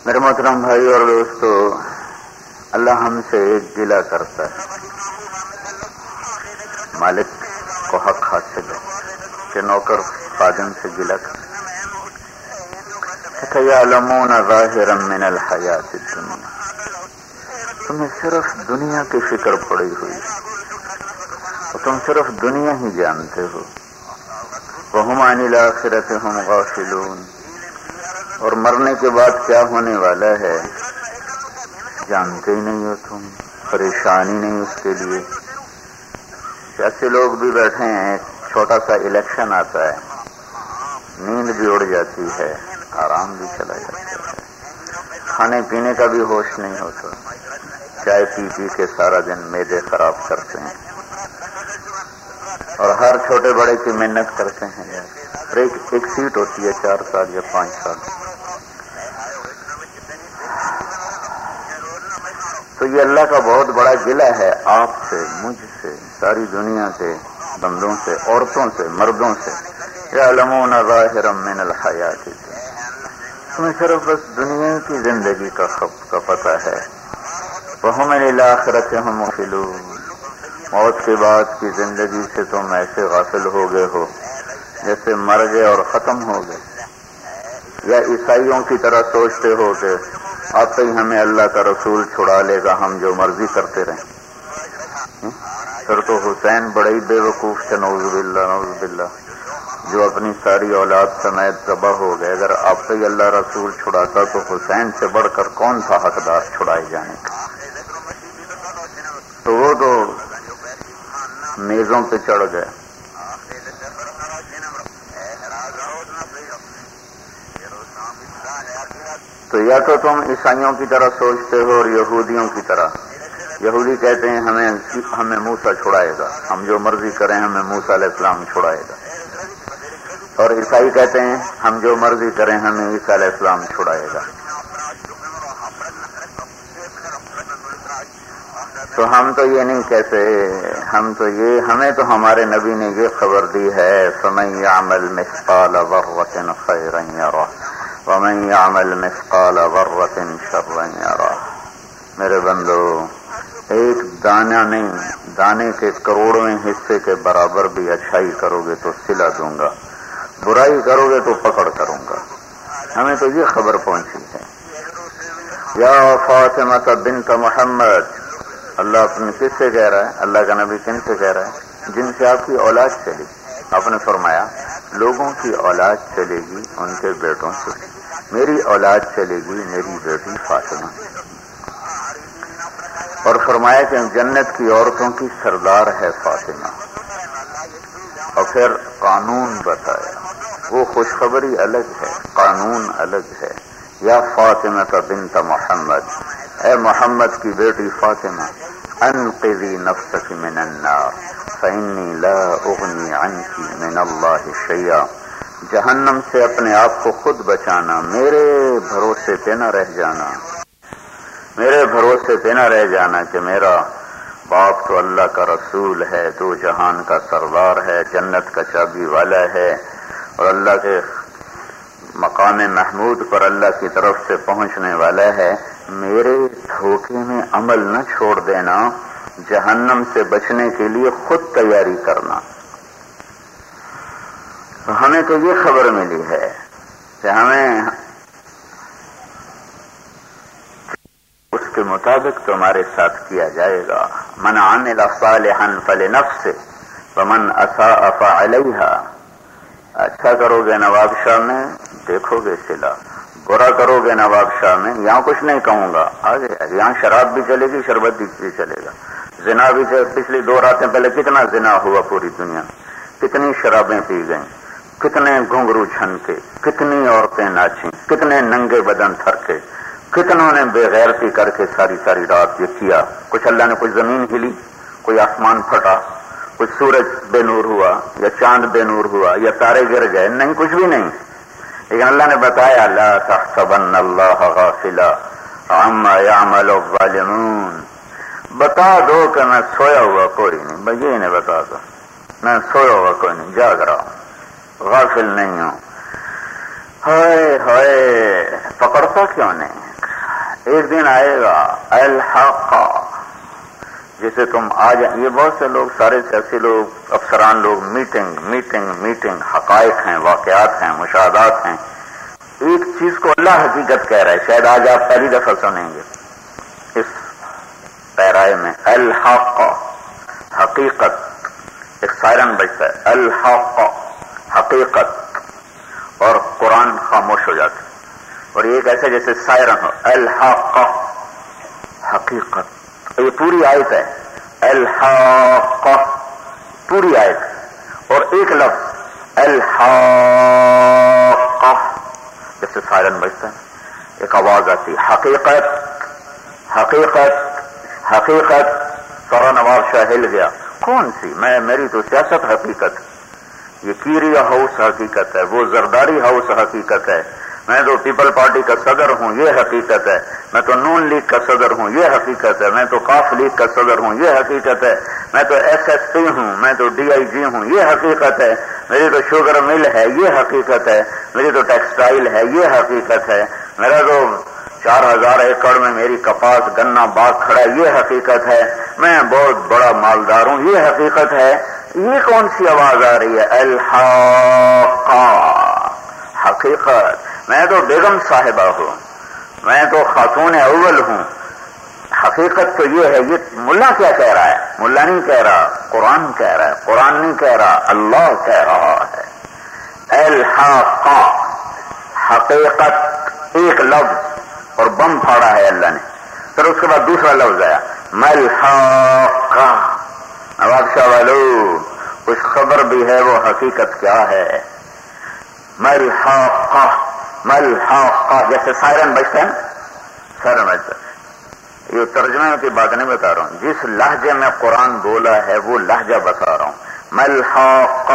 میرے محترم بھائی اور دوستو، اللہ ہم سے ایک گلہ کرتا ہے، مالک کو حق حاصل ہے کہ نوکر خادم سے گلہ کرتا ہے۔ یعلمون ظاہرا من الحیات الدنیا، تمہیں صرف دنیا کی فکر پڑی ہوئی اور تم صرف دنیا ہی جانتے ہو۔ وہم عن الآخرۃ ہم غافلون، اور مرنے کے بعد کیا ہونے والا ہے جانتے ہی نہیں ہو تم، پریشانی نہیں اس کے لیے۔ ایسے لوگ بھی بیٹھے ہیں، ایک چھوٹا سا الیکشن آتا ہے، نیند بھی اڑ جاتی ہے، آرام بھی چلا جاتا ہے، کھانے پینے کا بھی ہوش نہیں ہوتا، چائے پی پی کے سارا دن معدے خراب کرتے ہیں اور ہر چھوٹے بڑے کی محنت کرتے ہیں یار۔ ایک سیٹ ہوتی ہے 4 سال یا 5 سال، تو یہ اللہ کا بہت بڑا گلہ ہے آپ سے، مجھ سے، ساری دنیا کے بندوں سے، عورتوں سے، مردوں سے۔ یعلمون ظاہرا من الحیات الدنیا، تمہیں صرف بس دنیا کی زندگی کا پتہ ہے۔ وہم عن الآخرۃ ہم غافلون، موت کے بعد کی زندگی سے تم ایسے غافل ہو گئے ہو جیسے مر گئے اور ختم ہو گئے، یا عیسائیوں کی طرح سوچتے ہو کہ آتے ہی ہمیں اللہ کا رسول چھڑا لے گا، ہم جو مرضی کرتے رہیں۔ پھر تو حسین بڑے ہی بے وقوف تھے، نعوذ باللہ نعوذ باللہ، جو اپنی ساری اولاد سمیت تباہ ہو گئے۔ اگر آپ سے ہی اللہ رسول چھڑاتا تو حسین سے بڑھ کر کون تھا حقدار چھڑائے جانے کا؟ تو وہ تو میزوں پہ چڑھ گئے۔ تو یا تو تم عیسائیوں کی طرح سوچتے ہو اور یہودیوں کی طرح۔ یہودی کہتے ہیں ہمیں موسیٰ چھڑائے گا، ہم جو مرضی کریں ہمیں موسیٰ علیہ السلام چھڑائے گا، اور عیسائی کہتے ہیں ہم جو مرضی کریں ہمیں عیسیٰ علیہ السلام چھڑائے گا۔ تو ہم تو یہ نہیں کہتے، ہمیں تو ہمارے نبی نے یہ خبر دی ہے، فَمَن يَعْمَلْ مِثْقَالَ ذَرَّةٍ خَيْرًا يَرَهُ وَمَن يَعْمَلْ مِثْقَالَ ذَرَّةٍ شَرًّا يَرَهُ۔ میرے بندو، ایک دانہ نہیں، دانے کے کروڑویں حصے کے برابر بھی اچھائی کرو گے تو صلہ دوں گا، برائی کرو گے تو پکڑ کروں گا۔ ہمیں تو یہ خبر پہنچی ہے۔ یا فاطمہ بنت محمد، اللہ اپنے کس سے کہہ رہا ہے؟ اللہ کا نبی کن سے کہہ رہا ہے؟ جن سے آپ کی اولاد چلی۔ آپ نے فرمایا لوگوں کی اولاد چلے گی ان کے بیٹوں سے، میری اولاد چلے گی میری بیٹی فاطمہ سے۔ اور فرمایا کہ جنت کی عورتوں کی سردار ہے فاطمہ۔ اور پھر قانون بتایا، وہ خوشخبری الگ ہے، قانون الگ ہے۔ یا فاطمہ بنت محمد، اے محمد کی بیٹی فاطمہ، انقذی نفسک من النار فإنی لا اغنی عنک من اللہ شیئا، جہنم سے اپنے آپ کو خود بچانا، میرے بھروسے پہ نہ رہ جانا، میرے بھروسے پہ نہ رہ جانا کہ میرا باپ تو اللہ کا رسول ہے، دو جہان کا سردار ہے، جنت کا چابی والا ہے، اور اللہ کے مقام محمود پر اللہ کی طرف سے پہنچنے والا ہے، میرے دھوکے میں عمل نہ چھوڑ دینا، جہنم سے بچنے کے لیے خود تیاری کرنا۔ ہمیں تو یہ خبر ملی ہے کہ ہمیں اس کے مطابق تمہارے ساتھ کیا جائے گا۔ من عمل صالحا فلنفسه ومن اساء فعليها، اچھا کرو گے نواب شاہ میں دیکھو گے صلہ، برا کرو گے نواب شاہ میں، یہاں کچھ نہیں کہوں گا، آگے یہاں شراب بھی چلے گی، شربت بھی چلے گا، زنا بھی چلے۔ پچھلی 2 راتیں پہلے کتنا زنا ہوا پوری دنیا، کتنی شرابیں پی گئیں، کتنے گھنگرو چھنکے، کتنی عورتیں ناچیں، کتنے ننگے بدن تھرکے، کتنوں نے بے غیرتی کر کے ساری رات یہ کیا۔ کچھ اللہ نے کچھ زمین ہلی، کوئی آسمان پھٹا، کچھ سورج بے نور ہوا یا چاند بے نور ہوا یا تارے گر گئے، نہیں، کچھ بھی نہیں۔ لیکن اللہ نے بتایا لا تحسبن اللہ غافلا عما يعمل الظالمون، بتا دو کہ میں سویا ہوا کوئی نہیں، بس یہ نہیں بتا دو، میں سویا ہوا کوئی نہیں، جاگ رہا ہوں، غافل نہیں ہوں۔ ہائے ہائے، پکڑتا کیوں نہیں؟ ایک دن آئے گا الحق، جسے تم آج یہ بہت سے لوگ، سارے سیاسی لوگ، افسران لوگ، میٹنگ میٹنگ میٹنگ، حقائق ہیں، واقعات ہیں، مشاہدات ہیں. ایک چیز کو اللہ حقیقت کہہ رہا ہے، شاید آج آپ پہلی دفعہ سنیں گے اس پیرائے میں. الحق حقیقت، ایک سائرن بجتا ہے الحق حقیقت، اور قرآن خاموش ہو جاتا ہے. اور یہ کیسے جیسے سائرن ہو، الحق حقیقت. یہ پوری آیت ہے الحق، پوری آیت. اور ایک لفظ الحق جیسے سائرن بجتا ہے، ایک آواز آتی حقیقت حقیقت حقیقت. سورا نواب شاہ ہل گیا. کون سی؟ میری تو سیاست حقیقت، یہ کیریا ہاؤس حقیقت ہے، وہ زرداری ہاؤس حقیقت ہے، میں تو پیپل پارٹی کا صدر ہوں یہ حقیقت ہے، میں تو نون لیگ کا صدر ہوں یہ حقیقت ہے، میں تو قاف لیگ کا صدر ہوں یہ حقیقت ہے، میں تو ایس ایس پی ہوں، میں تو ڈی آئی جی ہوں یہ حقیقت ہے، میری تو شوگر مل ہے یہ حقیقت ہے، میری تو ٹیکسٹائل ہے یہ حقیقت ہے، میرا تو 4000 ایکڑ میں میری کپاس گنا باغ کھڑا ہے یہ حقیقت ہے، میں بہت بڑا مالدار ہوں یہ حقیقت ہے. یہ کون سی آواز آ رہی ہے؟ الحق حقیقت. میں تو بیگم صاحبہ ہوں، میں تو خاتون اول ہوں. حقیقت تو یہ ہے. یہ ملا کیا کہہ رہا ہے؟ ملا نہیں کہہ رہا، قرآن کہہ رہا ہے. قرآن نہیں کہہ رہا، اللہ کہہ رہا ہے. الحق حقیقت، ایک لفظ اور بم پھاڑا ہے اللہ نے. پھر اس کے بعد دوسرا لفظ آیا ملحق. نواب شاہ والو کچھ خبر بھی ہے وہ حقیقت کیا ہے؟ ملحق ملحق جیسے سائرن بجتا ہے نا، سائرن بجتا ہے. یہ ترجمے کی بات نہیں بتا رہا ہوں، جس لہجے میں قرآن بولا ہے وہ لہجہ بتا رہا ہوں. ملحق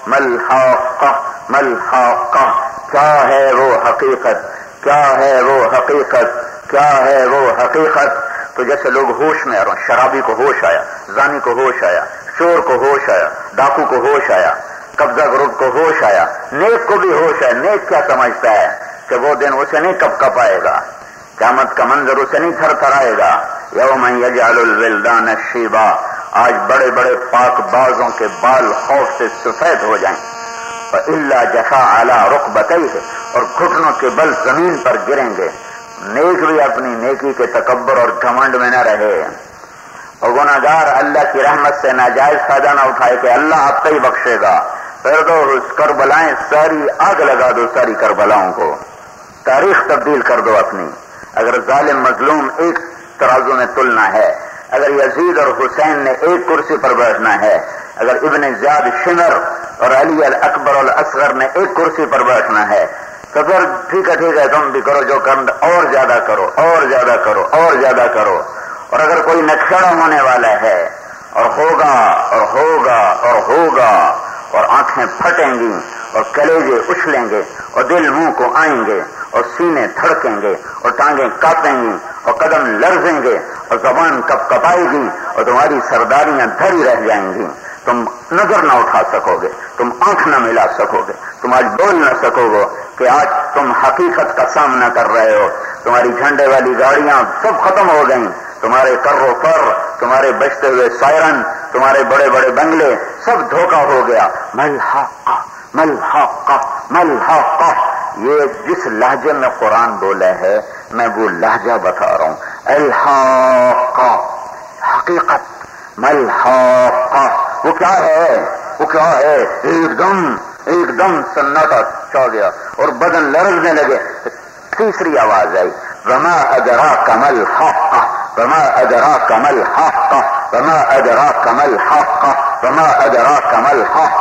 ملحق ملحق. کیا ہے وہ حقیقت؟ کیا ہے وہ حقیقت؟ کیا ہے وہ حقیقت؟ تو جیسے لوگ ہوش میں آ رہے ہیں، شرابی کو ہوش آیا، زانی کو ہوش آیا، چور کو ہوش آیا، ڈاکو کو ہوش آیا، قبضہ گروپ کو ہوش آیا، نیک کو بھی ہوش ہے. نیک کیا سمجھتا ہے کہ وہ دن اسے نہیں کپ آئے گا، قیامت کا منظر اسے نہیں تھر تھرائے گا. یوم یجعل الولدان شیبا. آج بڑے بڑے پاک بازوں کے بال خوف سے سفید ہو جائیں. الا جفا علی رکبتیہ، اور گھٹنوں کے بل زمین پر گریں گے. نیک بھی اپنی نیکی کے تکبر اور گھمنڈ میں نہ رہے، اور گناہگار اللہ کی رحمت سے ناجائز فائدہ نہ اٹھائے کہ اللہ آپ کو ہی بخشے گا. پھر تو کربلائیں ساری آگ لگا دو، ساری کربلاؤں کو تاریخ تبدیل کر دو اپنی. اگر ظالم مظلوم ایک ترازو میں تلنا ہے، اگر یزید اور حسین نے ایک کرسی پر بیٹھنا ہے، اگر ابن زیاد شمر اور علی الاکبر الاصغر نے ایک کرسی پر بیٹھنا ہے، تو پھر ٹھیک ہے تم بھی کرو جو کرنا، اور زیادہ کرو اور زیادہ کرو اور زیادہ کرو. اور اگر کوئی نکھڑا ہونے والا ہے اور ہوگا اور ہوگا اور ہوگا، اور آنکھیں پھٹیں گی اور کلیجے اچھلیں گے اور دل منہ کو آئیں گے اور سینے دھڑکیں گے اور ٹانگیں کاپیں گی اور قدم لرزیں گے اور زبان کپ کپائے گی اور تمہاری سرداریاں دھری رہ جائیں گی. تم نظر نہ اٹھا سکو گے، تم آنکھ نہ ملا سکو گے، تم آج بول نہ سکو گے کہ آج تم حقیقت کا سامنا کر رہے ہو. تمہاری جھنڈے والی گاڑیاں سب ختم ہو گئیں، تمہارے کر و فر، تمہارے بجتے ہوئے سائرن، تمہارے بڑے بڑے بنگلے، سب دھوکہ ہو گیا. ملحق ملحق ملحق. یہ جس لہجے میں قرآن بولا ہے میں وہ لہجہ بتا رہا ہوں. الحق حقیقت، ملحق وہ کیا ہے؟ وہ کیا ہے؟ ایک دم سناٹا چھا گیا اور بدن لرزنے لگے. تیسری آواز آئی وما ادراک ما الحق وما ادراک ما الحق وما ادراک ما الحق وما ادراک ما الحق.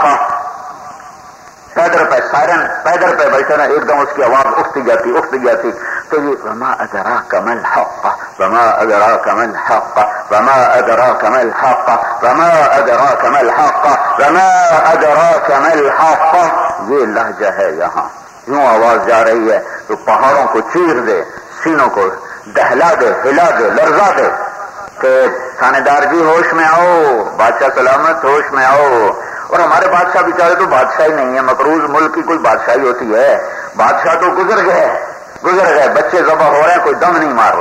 پیدر پہ سائرن پیدر پہ بیٹھے نا، ایک دم اس کی آواز اٹھتی جاتی تو یہ وما ادراک ما الحق وما ادراک ما الحق وما ادراک ما الحق وما ادراک ما الحق وما ادراک ما الحق. یہ لہجہ ہے یہاں. یوں آواز جا رہی ہے تو پہاڑوں کو چیر دے، سینوں کو دہلا دے، ہلا دے، لرزا دے کہ تھانے دار جی ہوش میں آؤ، بادشاہ سلامت ہوش میں آؤ. اور ہمارے بادشاہ بیچارے تو بادشاہی نہیں ہے، مقروض ملک کی کوئی بادشاہی ہوتی ہے؟ بادشاہ تو گزر گئے، بچے ذبح ہو رہے ہیں، کوئی دم نہیں مار رہا.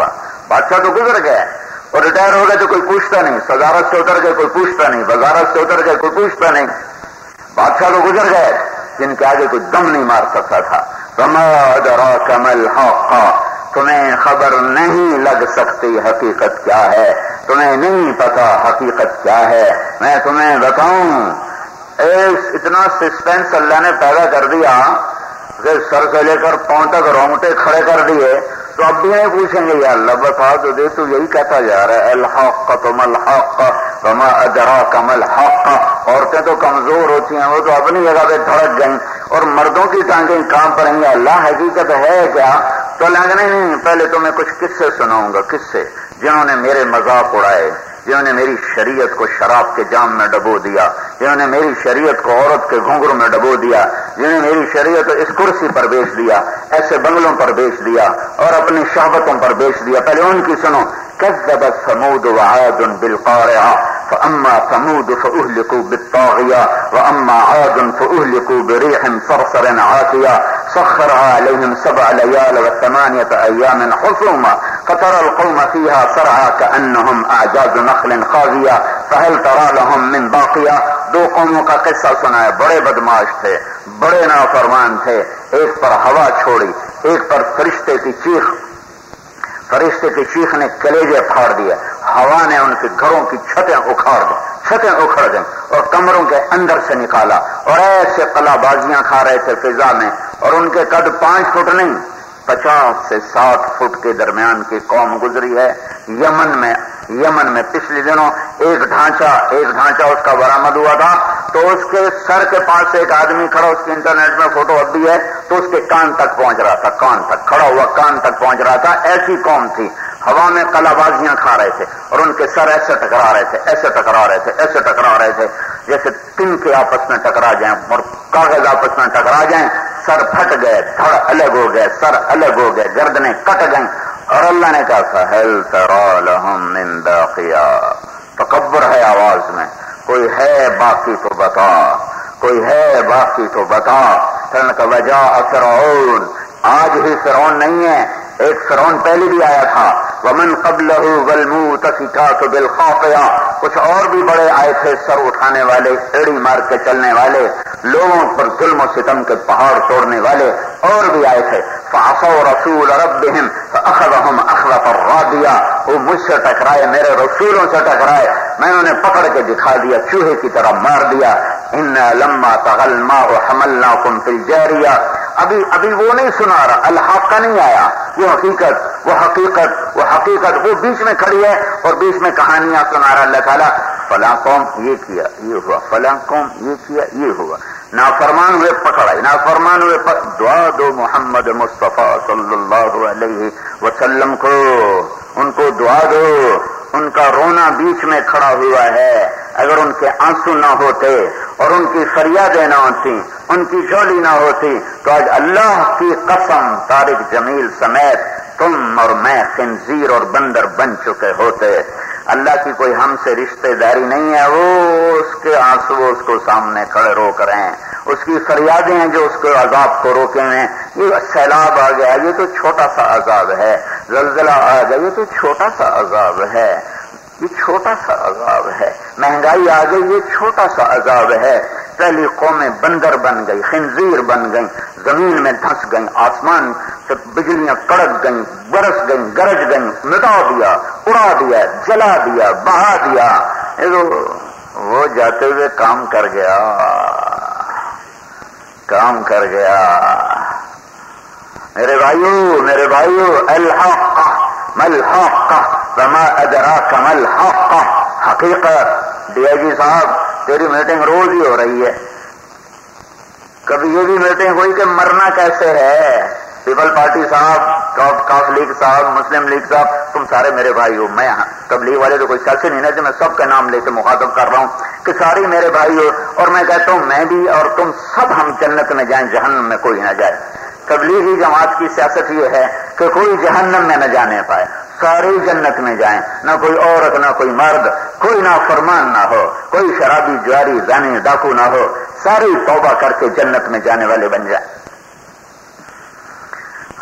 بادشاہ تو گزر گئے اور ریٹائر ہو گئے تو کوئی پوچھتا نہیں، صدارت سے اتر گئے کوئی پوچھتا نہیں، وزارت سے اتر گئے کوئی پوچھتا نہیں، بادشاہ تو گزر گئے جن کے آگے کوئی دم نہیں مار سکتا تھا۔ وما ادراک ما الحق، تمہیں خبر نہیں لگ سکتی حقیقت کیا ہے، تمہیں نہیں پتا حقیقت کیا ہے، میں تمہیں بتاؤں۔ اتنا سسپینس اللہ نے پیدا کر دیا کہ سر سے لے کر پاؤں تک رونگٹے کھڑے کر دیے، تو اب بھی نہیں پوچھیں گے یا اللہ بتا تو دے، تو یہی کہتا جا رہا ہے الحق تم الحق وما ادراک ما الحق۔ عورتیں تو کمزور ہوتی ہیں، وہ تو اپنی جگہ پہ دھڑک گئیں، اور مردوں کی ٹانگیں کام پڑیں گے، اللہ حقیقت ہے کیا؟ تو اللہ نہیں، پہلے تو میں کچھ قصے سناؤں گا، قصے جنہوں نے میرے مذاق اڑائے، جنہوں نے میری شریعت کو شراب کے جام میں ڈبو دیا، جنہوں نے میری شریعت کو عورت کے گھنگرو میں ڈبو دیا، جنہوں نے میری شریعت کو اس کرسی پر بیچ دیا، ایسے بنگلوں پر بیچ دیا اور اپنی شہوتوں پر بیچ دیا، پہلے ان کی سنو۔ كذبت ثمود وعاد بالقارعة فأما ثمود فأهلكوا بالطاغية وأما عاد فأهلكوا بريح صرصر عاتية سخرها عليهم 7 ليال و8 أيام حسوما فترى القوم فيها سرعى كأنهم أعجاز نخل خاوية فهل ترى لهم من باقية۔ دو قوموں کا قصہ سنا ہے، بڑے بدماش تھے، بڑے نافرمان تھے، ایک پر ہوا چھوڑی، ایک پر فرشتے کی چیخ، فرشتے کی چیخ نے کلیجے پھاڑ دیے، ہوا نے ان کے گھروں کی چھتیں اکھاڑ دی، چھتیں اکھڑ گئیں اور کمروں کے اندر سے نکالا، اور ایسے قلع بازیاں کھا رہے تھے فضا میں، اور ان کے قد 5 فٹ نہیں 50 سے 60 فٹ کے درمیان کی قوم گزری ہے یمن میں پچھلے دنوں ایک ڈھانچہ اس کا برآمد ہوا تھا، تو اس کے سر کے پاس ایک آدمی کھڑا، اس کی انٹرنیٹ میں فوٹو اب بھی ہے، تو اس کے کان تک پہنچ رہا تھا، کان تک کھڑا ہوا کان تک پہنچ رہا تھا، ایسی قوم تھی، ہوا میں قلع بازیاں کھا رہے تھے اور ان کے سر ایسے ٹکرا رہے تھے، ایسے ٹکرا رہے تھے، ایسے ٹکرا رہے تھے جیسے تن کے آپس میں ٹکرا جائیں اور کاغذ آپس میں ٹکرا جائیں، سر پھٹ گئے، دھڑ الگ ہو گئے، سر الگ ہو گئے، گردنیں کٹ گئیں، اور اللہ نے کہا فَهَلْ تَرَى لَهُم مِّن بَاقِيَةٍ، تکبر ہے آواز میں، کوئی ہے باقی تو بتا، کوئی ہے باقی تو بتا۔ وَجَاءَ فِرْعَوْنُ، آج ہی فرعون نہیں ہے، ایک فرعون پہلے بھی آیا تھا، وَمَنْ قَبْلَهُ وَالْمُؤْتَفِكَاتُ بِالْخَاطِئَةِ، کچھ اور بھی بڑے آئے تھے، سر اٹھانے والے، ایڑی مار کے چلنے والے، لوگوں پر ظلم و ستم کے پہاڑ توڑنے والے اور بھی آئے تھے۔ فَعَصَوْا رَسُولَ رَبِّهِمْ فَأَخَذَهُمْ أَخْذَةً رَّابِيَةً، وہ مجھ سے ٹکرائے، میرے رسولوں سے ٹکرائے، میں انہیں پکڑ کے دکھا دیا، چوہے کی طرح مار دیا۔ إِنَّا لَمَّا طَغَى الْمَاءُ حَمَلْنَاكُمْ فِي الْجَارِيَةِ، ابھی وہ نہیں سنا رہا، الحق کا نہیں آیا، وہ حقیقت وہ بیچ میں کھڑی ہے اور بیچ میں کہانیاں سنا رہا اللہ تعالیٰ، فلاں قوم یہ کیا یہ ہوا، فلاں قوم یہ کیا یہ ہوا، نافرمان ہوئے پکڑائی، نافرمان ہوئے دعا دو محمد مصطفیٰ صلی اللہ علیہ وسلم کو، ان کو دعا دو، ان کا رونا بیچ میں کھڑا ہوا ہے، اگر ان کے آنسو نہ ہوتے اور ان کی فریادیں نہ ہوتی، ان کی جھولی نہ ہوتی، تو آج اللہ کی قسم طارق جمیل سمیت تم اور میں خنزیر اور بندر بن چکے ہوتے۔ اللہ کی کوئی ہم سے رشتہ داری نہیں ہے، وہ اس کے آنسو اس کو سامنے کھڑے روک رہے ہیں، اس کی فریادیں ہیں جو اس کے عذاب کو روکے ہیں۔ یہ سیلاب آ گیا، یہ تو چھوٹا سا عذاب ہے، زلزلہ آ گیا، یہ تو چھوٹا سا عذاب ہے، یہ چھوٹا سا عذاب ہے، مہنگائی آ گئی، یہ چھوٹا سا عذاب ہے۔ پہلی قومیں بندر بن گئی، خنزیر بن گئیں، زمین میں دھنس گئیں، آسمان سے بجلیاں کڑک گئیں، برس گئیں، گرج گئیں، مٹا دیا، اڑا دیا، جلا دیا، بہا دیا۔ وہ جاتے ہوئے کام کر گیا، کام کر گیا۔ میرے بھائیو الحق ملحق وما ادراک ملحق، حقیقت۔ ڈی آئی جی صاحب تیری میٹنگ روز ہی ہو رہی ہے، کبھی یہ بھی میٹنگ ہوئی کہ مرنا کیسے ہے؟ پیپل پارٹی صاحب، کاف لیگ صاحب، مسلم لیگ صاحب، تم سارے میرے بھائی ہو، میں تبلیغ والے تو کوئی سیاسی نہیں ہے، میں سب کا نام لے کے مخاطب کر رہا ہوں کہ سارے میرے بھائی ہو، اور میں کہتا ہوں میں بھی اور تم سب ہم جنت میں جائیں، جہنم میں کوئی نہ جائے۔ تبلیغی جماعت کی سیاست یہ ہے کہ کوئی جہنم میں نہ جانے پائے، سارے جنت میں جائیں، نہ کوئی عورت نہ کوئی مرد، کوئی نافرمان نہ ہو، کوئی شرابی جواری زانی ڈاکو نہ ہو، ساری توبہ کر کے جنت میں جانے والے بن جائیں۔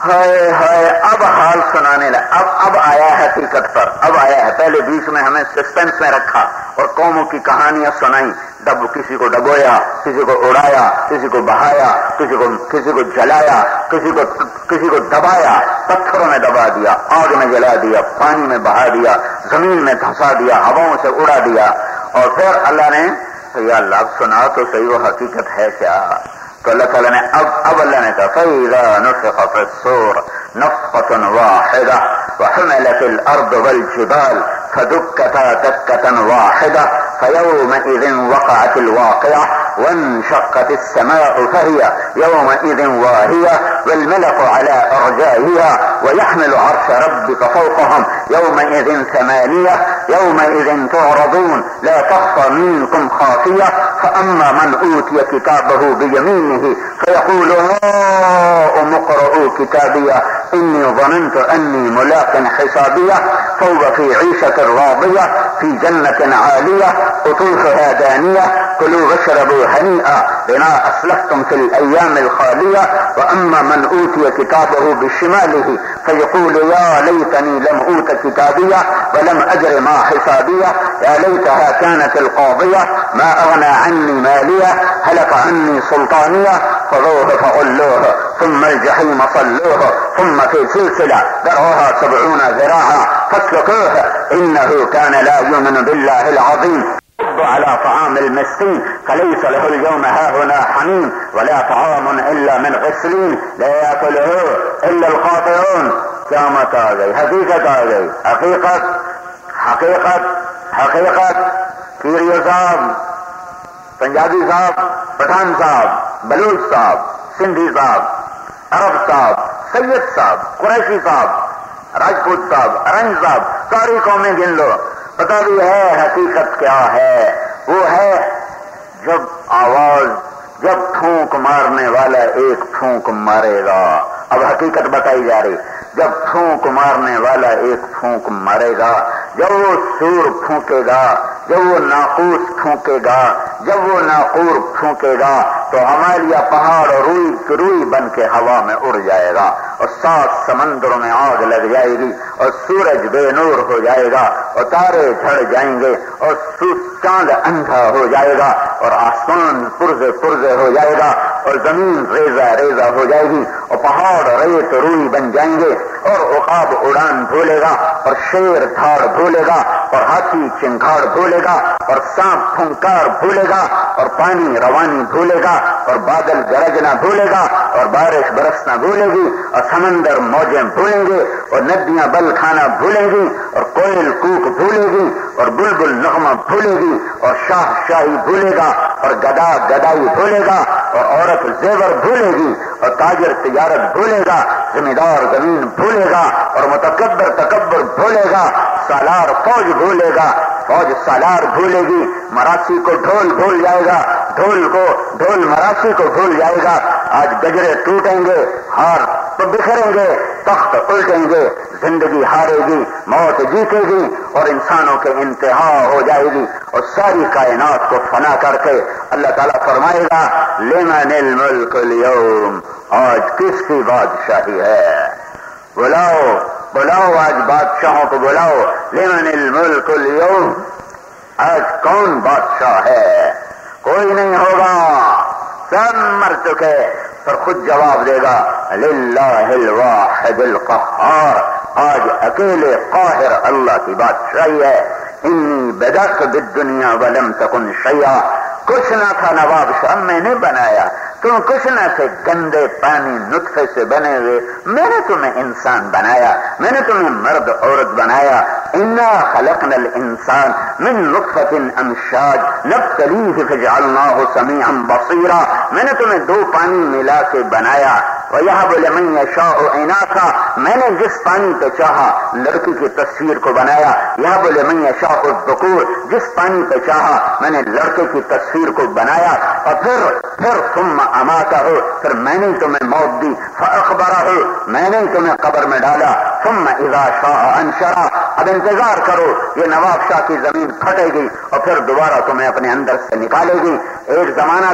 ہائے ہائے اب حال سنانے لگا، اب آیا ہے حقیقت پر، اب آیا ہے۔ پہلے بیچ میں ہمیں سسپینس میں رکھا اور قوموں کی کہانیاں سنائیں، کسی کو ڈبویا، کسی کو اڑایا، کسی کو بہایا، کسی کو جلایا، کسی کو دبایا، پتھروں میں دبا دیا، آگ میں جلا دیا، پانی میں بہا دیا، زمین میں دھنسا دیا، ہواؤں سے اڑا دیا۔ اور پھر اللہ نے یا اللہ اب سنا تو صحیح وہ حقیقت ہے کیا؟ تو اللہ تعالیٰ نے اب اللہ نے کہا فَإِذَا نُفِخَ فِي الصُّورِ نَفْخَةٌ وَاحِدَةٌ وَحُمِلَتِ الْأَرْضُ وَالْجِبَالُ فَدُكَّتَا دَكَّةً وَاحِدَةً فَيَوْمَئِذٍ وَقَعَتِ الْوَاقِعَةُ وَانشَقَّتِ السَّمَاءُ فَهِيَ يَوْمَئِذٍ وَاهِيَةٌ وَالْمَلَكُ عَلَى أَرْجَائِهَا وَيَحْمِلُ عَرْشَ رَبِّكَ فَوْقَهُمْ يَوْمَئِذٍ ثَمَانِيَةٌ يَوْمَئِذٍ تُعْرَضُونَ لَا تَخْفَى مِنكُمْ خَافِيَةٌ فَأَمَّا مَنْ أُوتِيَ كِتَابَهُ بِيَمِينِهِ فيقول هاؤم اقرءوا كتابيه إني ظننت أني ملاق حسابيه فهو في عيشة راضية في جنة عالية قطوفها دانية كلوا واشربوا هنيئا بما أسلفتم في الأيام الخالية وأما من أوتي كتابه بشماله فيقول يا ليتني لم أوت كتابيه ولم أدر ما حسابيه يا ليتها كانت القاضية ما أغنى عني ماليه هلك عني سلطانيه خذوه فغلوه ثم الجحيم صلوه ثم في سلسلة ذرعها 70 ذراعا فاسلكوه إنه كان لا يؤمن بالله العظيم على طعام المسكين فليس له اليوم هاهنا حميم ولا طعام إلا من غسلين لا يأكله إلا الخاطئون۔ قیامت آ گئی، حقیقت آ گئی، حقیقت کیریو صاحب، پنجابی صاحب، پٹھان صاحب، بلوچ صاحب، سندھی صاحب، عرب صاحب، سید صاحب، قریشی صاحب، راجپوت صاحب، ارنج صاحب، ساری قومیں گن لو، پتا بھی ہے حقیقت کیا ہے۔ وہ ہے جب پھونک مارنے والا ایک پھونک مارے گا۔ اب حقیقت بتائی جا رہی، جب پھونک مارنے والا ایک پھونک مارے گا، جب وہ سور پھونکے گا، جب وہ ناقوس پھونکے گا، جب وہ ناقور پھونکے گا تو ہمالیہ پہاڑ اور روئی بن کے ہوا میں اڑ جائے گا اور 7 سمندروں میں آگ لگ جائے گی اور سورج بے نور ہو جائے گا اور تارے جھڑ جائیں گے اور چاند اندھا ہو جائے گا اور آسمان پرزے ہو جائے گا اور زمین ریزہ ہو جائے گی اور پہاڑ ریت روئی بن جائیں گے اور عقاب اڑان بھولے گا اور شیر دھاڑ بھولے گا اور ہاتھی چنگھاڑ بھولے گا اور سانپ پھنکار بھولے گا اور پانی روانی بھولے گا اور بادل گرجنا بھولے گا اور بارش برسنا بھولے گی اور سمندر موجیں بھولیں گے اور ندیاں بل کھانا بھولیں گی اور کوئل کوک بھولے گی اور بلبل نغمہ بھولے گی اور شاہی بھولے گا اور گدائی بھولے گا اور عورت زیور بھولے گی اور تاجر تجارت بھولے گا، ذمہ دار زمین بھولے گا اور متکبر تکبر بھولے گا، سالار فوج بھولے گا، فوج سالار بھولے گی، مراسی کو ڈھول بھول جائے گا، ڈھول مراسی کو بھول جائے گا۔ آج گجرے ٹوٹیں گے، ہار بکھریں گے، تخت الٹیں گے، زندگی ہارے گی، موت جیتے گی اور انسانوں کے انتہا ہو جائے گی اور ساری کائنات کو فنا کر کے اللہ تعالیٰ فرمائے گا لمن الملک اليوم، آج کس کی بادشاہی ہے؟ بلاؤ آج بادشاہوں کو بلاؤ، لمن الملک اليوم، آج کون بادشاہ ہے؟ کوئی نہیں ہوگا، سب مر چکے۔ پر خود جواب دے گا للہ الواحد القہار، آج اکیلے قاہر اللہ کی بادشاہی ہے۔ انی بدأت بالدنیا ولم تکن شیئا، کچھ نہ تھا نواب شاہ، میں نے بنایا، تم کچھ نہ تھے، گندے پانی نطفے سے بنے ہوئے، میں نے تمہیں انسان بنایا، میں نے تمہیں مرد عورت بنایا۔ انا خلقنا الانسان من نطفة امشاج نبتلیہ فجعلناہ سمیعا بصیرا، میں نے تمہیں 2 پانی ملا کے بنایا۔ وَيَهَبُ لَمَن يَشَاءُ إِنَاثًا، میں نے جس پانی پہ چاہا لڑکی کی تصویر کو بنایا۔ يَهَبُ لَمَن يَشَاءُ الذُّكُورَ، جس پانی پہ چاہا میں نے لڑکے کی تصویر کو بنایا۔ اور پھر ثم اماتہ، پھر میں نے تمہیں موت دی، فاخبرہ، میں نے تمہیں قبر میں ڈالا، ثم اذا شاء انشرہ، اب انتظار کرو یہ نواب شاہ کی زمین پھٹے گی اور پھر دوبارہ تمہیں اپنے اندر سے نکالے گی۔ ایک زمانہ تھا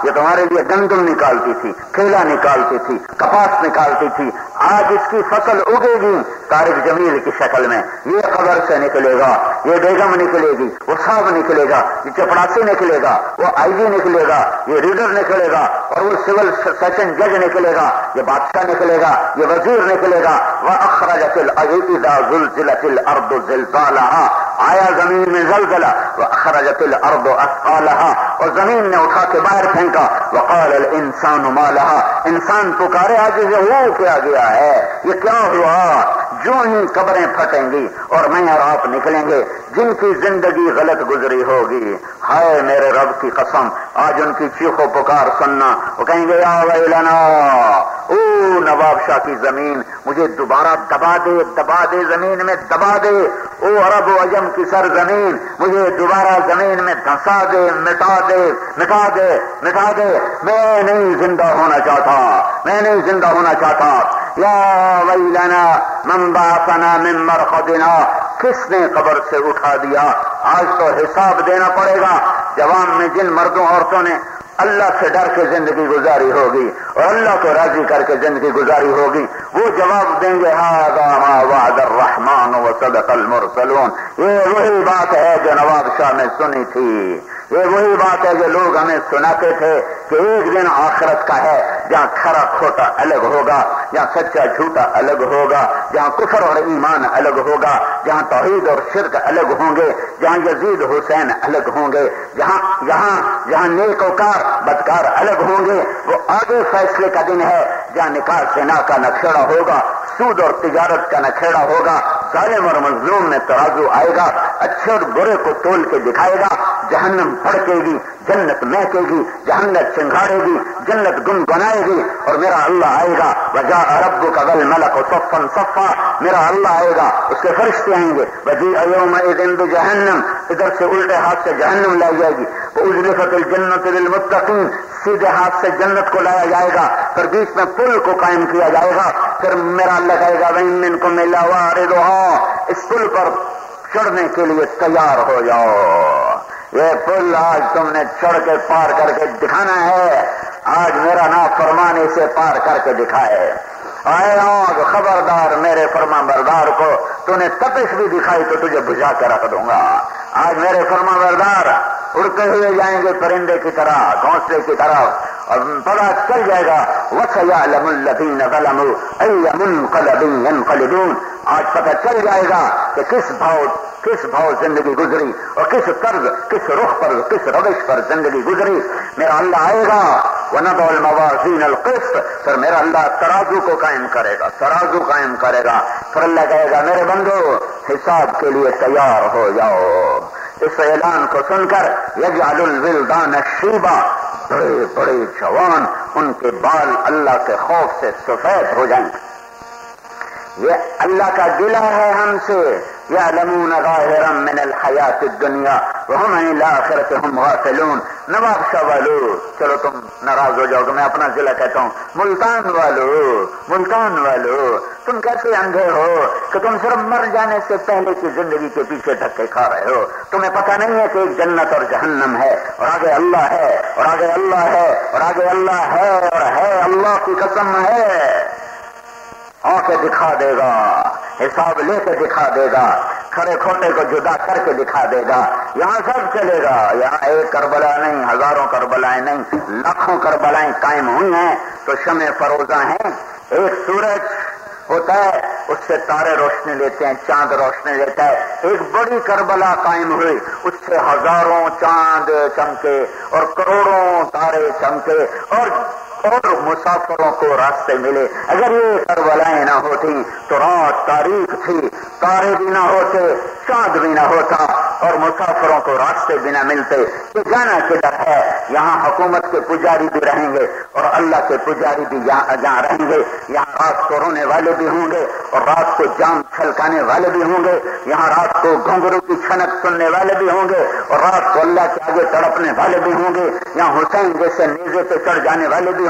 یہ تمہارے لیے گندم نکالتی تھی، کیلا نکالتی تھی، کپاس نکالتی تھی، آج اس کی فصل اگے گی طارق جمیل کی شکل میں، یہ قبر سے نکلے گا، یہ بیگم نکلے گی، وہ صاحب نکلے گا، یہ چپڑاسی نکلے گا، وہ آئی جی نکلے گا، یہ ریڈر نکلے گا، اور وہ سول سیشن جج نکلے گا، یہ بادشاہ نکلے گا، یہ وزیر نکلے گا۔ وَأَخْرَجَتِ الْأَرْضُ زُلْزِلَتِ الْأَرْضُ زِلْزَالَهَا، آیا زمین میں زلزلہ، وَأَخْرَجَتِ الْأَرْضُ أَثْقَالَهَا، اور زمین نے اٹھا کے باہر پھینکا، وَقَالَ الْإِنسَانُ مَا لَهَا، انسان پکارے آج یہ ہو کیا گیا ہے، یہ کیا ہوا؟ جو ہی قبریں پھٹیں گی اور میں اور آپ نکلیں گے، جن کی زندگی غلط گزری ہوگی، ہائے میرے رب کی قسم، آج ان کی چیخو پکار سننا، وہ کہیں گے یا ویلنا، او نواب شاہ کی زمین مجھے دوبارہ دبا دے، دبا دے زمین میں دبا دے، او عرب و عجم کی سرزمین مجھے دوبارہ زمین میں دھنسا دے، مٹا دے، مٹا دے، مٹا دے، میں نہیں زندہ ہونا چاہتا، میں نہیں زندہ ہونا چاہتا۔ یا ویلنا من بعثنا من مرقدنا، کس نے قبر سے اٹھا دیا؟ آج تو حساب دینا پڑے گا۔ جوان میں جن مردوں عورتوں نے اللہ سے ڈر کے زندگی گزاری ہوگی اور اللہ کو راضی کر کے زندگی گزاری ہوگی، وہ جواب دیں گے ھذا ما وعد الرحمن وصدق المرسلون، یہ وہی بات ہے جو نواب شاہ نے سنی تھی، یہ وہی بات ہے جو لوگ ہمیں سناتے تھے کہ ایک دن آخرت کا ہے جہاں کھرا کھوٹا الگ ہوگا، جہاں سچا جھوٹا الگ ہوگا، جہاں کفر اور ایمان الگ ہوگا، جہاں توحید اور شرک الگ ہوں گے، جہاں یزید حسین الگ ہوں گے، جہاں نیک وکار بدکار الگ ہوں گے، وہ آگے فیصلے کا دن ہے جہاں نکاح زنا کا نکھیڑا ہوگا، سود اور تجارت کا نکھیڑا ہوگا، ظالم اور مظلوم میں ترازو آئے گا، اچھے اور برے کو تول کے دکھائے گا، جہنم بھڑکے گی، جنت مہکے گی، جہنت چنگاڑے گی، جنت گنگنائے گی، اور میرا اللہ آئے گا، وجاء ربک والملک صفا صفا، میرا اللہ آئے گا، اس کے فرشتے آئیں گے، وجیء یومئذ بجہنم، ادھر سے الٹے ہاتھ سے جہنم لائی جائے گی، وازلفت الجنۃ للمتقین، سیدھے ہاتھ سے جنت کو لایا جائے گا، پھر بیچ میں پل کو قائم کیا جائے گا، پھر میرا اللہ کہے گا وَإِن مِّنكُمْ إِلَّا وَارِدُهَا، اس پل پر چڑھنے کے لیے تیار ہو جاؤ، یہ پل آج تم نے چڑھ کے پار کر کے دکھانا ہے، آج میرا نافرمان اسے پار کر کے دکھائے، آئے آگ خبردار میرے فرما بردار کو، تو نے تپش بھی دکھائی تو تجھے بجھا کے رکھ دوں گا، آج میرے فرما بردار اڑتے ہوئے جائیں گے پرندے کی طرح، گھونسلے کی طرف، اور پتا چل جائے گا وَسَيَعْلَمُ الَّذِينَ ظَلَمُوا أَيَّ مُنقَلَبٍ يَنقَلِبُونَ، آج پتا چل جائے گا کہ کس بھاؤ زندگی گزری اور کس طرز، کس رخ پر، کس روش پر زندگی گزری۔ میرا اللہ آئے گا وَنَضَعُ الْمَوَازِينَ الْقِسْطَ، پھر میرا اللہ ترازو کو قائم کرے گا، ترازو قائم کرے گا، پھر اللہ کہے گا میرے بندو حساب کے لیے تیار ہو جاؤ۔ اس اعلان کو سن کر یجعل الولدان شیبا، بڑے بڑے جوان، ان کے بال اللہ کے خوف سے سفید ہو جائیں گے۔ یہ اللہ کا گلہ ہے ہم سے، یعلمون ظاہرا من الحیات الدنیا وہم عن الآخرۃ ہم غافلون۔ نواب شاہ والو چلو تم ناراض ہو جاؤ گے، میں اپنا ضلع کہتا ہوں، ملتان والو تم کیسے اندھے ہو کہ تم صرف مر جانے سے پہلے کی زندگی کے پیچھے دھکے کھا رہے ہو؟ تمہیں پتہ نہیں ہے کہ ایک جنت اور جہنم ہے، اور آگے اللہ ہے، اور آگے اللہ ہے، اور آگے اللہ ہے، اور ہے اللہ کی قسم ہے، آ کے دکھا دے گا، حساب لے کے دکھا دے گا، کھڑے کھوٹے کو جدا کر کے دکھا دے گا۔ یہاں سب چلے گا، یہاں ایک کربلا نہیں، ہزاروں کربلائیں نہیں، لاکھوں کربلائیں قائم ہوئی ہیں تو شمع فروزہ ہیں۔ ایک سورج ہوتا ہے، اس سے تارے روشنی لیتے ہیں، چاند روشنی لیتا ہے۔ ایک بڑی کربلا قائم ہوئی، اس سے ہزاروں چاند چمکے اور کروڑوں تارے چمکے اور مسافروں کو راستے ملے۔ اگر یہ کربلائیں نہ ہوتی تو رات تاریک تھی، تارے بھی نہ ہوتے، چاند بھی نہ ہوتا، اور مسافروں کو راستے بھی نہ ملتے۔ یہ جانا کدھر ہے؟ یہاں حکومت کے پجاری بھی رہیں گے اور اللہ کے پجاری بھی جہاں رہیں گے، یہاں رات کو رونے والے بھی ہوں گے اور رات کو جام چھلکانے والے بھی ہوں گے، یہاں رات کو گھنگرو کی چھنک سننے والے بھی ہوں گے اور رات کو اللہ کے آگے تڑپنے والے بھی ہوں گے، یہاں حسین جیسے نیزے پہ چڑھ جانے والے بھی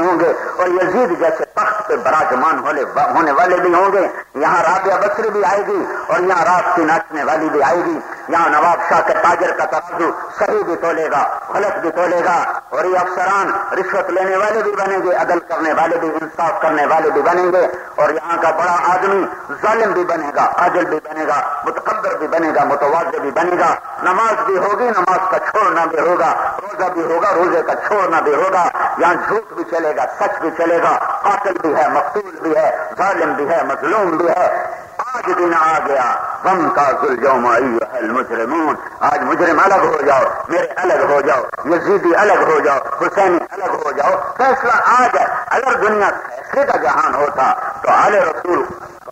ہوں گے اور یزید جیسے تخت پہ براجمان ہونے والے بھی ہوں گے. یہاں رابعہ بصری بھی آئے گی اور یہاں رات کی ناچنے والی بھی آئے گی. یہاں نواب شاہ کے تاجر کا ترازو صحیح بھی تولے گا, غلط بھی تولے گا, اور یہ افسران رشوت لینے والے بھی بنیں گے, عدل کرنے والے بھی, انصاف کرنے والے بھی بنیں گے, اور یہاں کا بڑا آدمی ظالم بھی بنے گا, عادل بھی بنے گا, متکبر بھی بنے گا, متواضع بھی بنے گا. نماز بھی ہوگی, نماز کا چھوڑنا بھی ہوگا, روزہ بھی ہوگا, روزے کا چھوڑنا بھی ہوگا. یہاں جھوٹ بھی چلے گا, سچ بھی چلے گا, قاتل بھی ہے, مقتول بھی ہے, ظالم بھی ہے, مظلوم بھی ہے. آج دن آ گیا وامتازوا اليوم ایھا المجرمون. آج مجرم الگ ہو جاؤ, میرے الگ ہو جاؤ, یزیدی الگ ہو جاؤ, حسینی الگ ہو جاؤ. فیصلہ آج ہے. اگر دنیا فیصلے کا جہان ہوتا تو آل رسول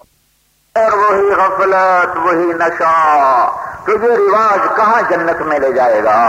اور وہی غفلت, وہی نشہ, تو یہ رواج کہاں جنت میں لے جائے گا؟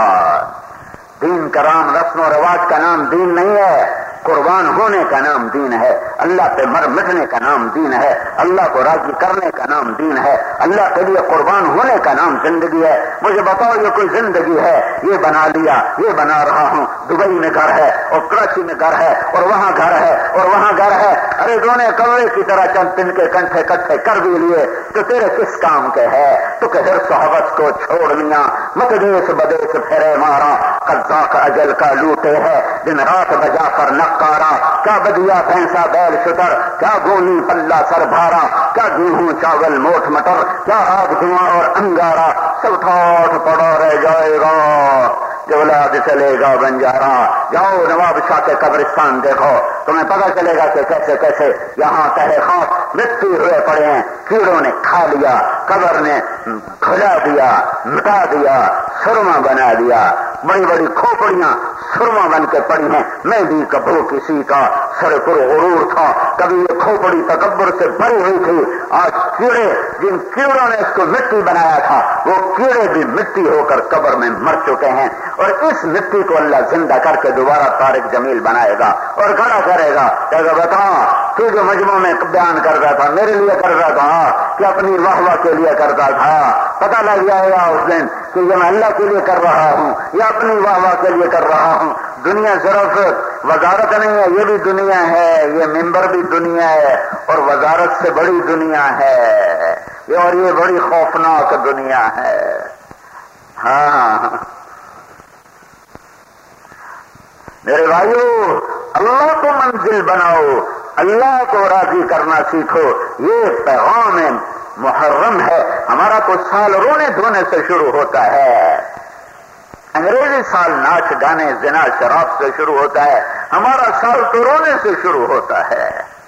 دین کا نام, رسم و رواج کا نام دین نہیں ہے. قربان ہونے کا نام دین ہے, اللہ پہ مر مٹنے کا نام دین ہے, اللہ کو راضی کرنے کا نام دین ہے, اللہ کے لیے قربان ہونے کا نام زندگی ہے. مجھے بتاؤ یہ کوئی زندگی ہے؟ یہ بنا لیا, یہ بنا رہا ہوں, دبئی میں گھر ہے اور کراچی میں گھر ہے اور وہاں گھر ہے اور وہاں گھر ہے. ارے دونے کمرے کی طرح چند دن کے کنٹھے کٹھے کر بھی لیے تو تیرے کس کام کے ہے؟ تو کہ ہر صحبت کو چھوڑ لیا, مت دیس بدیس پھرے مارا, قذاق اجل کا لوٹے ہے, دن رات بجا کر نقارا. کیا بدیا بھینسا بیل شتر, کیا گونی پلہ سر بھارا, کیا گیہوں چاول موٹ مٹر, کیا آگ دھواں اور انگارا, سب ٹھاٹ پڑا رہ جائے گا جو اولاد چلے گا بنجارا. جاؤ نواب شاہ کے قبرستان دیکھو, تمہیں پتہ چلے گا کہ کیسے کیسے یہاں تہے خاک مٹی ہوئے پڑے ہیں. کیڑوں نے کھا لیا, قبر نے کھلا دیا, مٹا دیا, سرما بنا دیا. بڑی بڑی کھوپڑیاں سرما بن کے پڑی ہیں. میں بھی کبھی کسی کا سر پر غرور تھا, کبھی یہ کھوپڑی تکبر سے بھری ہوئی تھی. آج کیڑے, جن کیڑوں نے اس کو مٹی بنایا تھا, وہ کیڑے بھی مٹی ہو کر قبر میں مر چکے ہیں. اور اس مٹی کو اللہ زندہ کر کے دوبارہ طارق جمیل بنائے گا اور کھڑا کرے گا. کہے گا بتا تو جو مجموع میں بیان کرتا تھا میرے لیے کرتا تھا کہ اپنی واہ واہ کے لیے کرتا تھا؟ پتہ لگ جائے گا اس دن کہ یہ میں اللہ کے لیے کر رہا ہوں یا اپنی واہ واہ کے لیے کر رہا ہوں. دنیا صرف وزارت نہیں ہے, یہ بھی دنیا ہے, یہ ممبر بھی دنیا ہے, اور وزارت سے بڑی دنیا ہے, اور یہ بڑی خوفناک دنیا ہے. ہاں میرے بھائیو, اللہ کو منزل بناؤ, اللہ کو راضی کرنا سیکھو. یہ پیغام محرم ہے. ہمارا تو سال رونے دھونے سے شروع ہوتا ہے, انگریزی سال ناچ گانے زنا شراب سے شروع ہوتا ہے. ہمارا سال تو رونے سے شروع ہوتا ہے.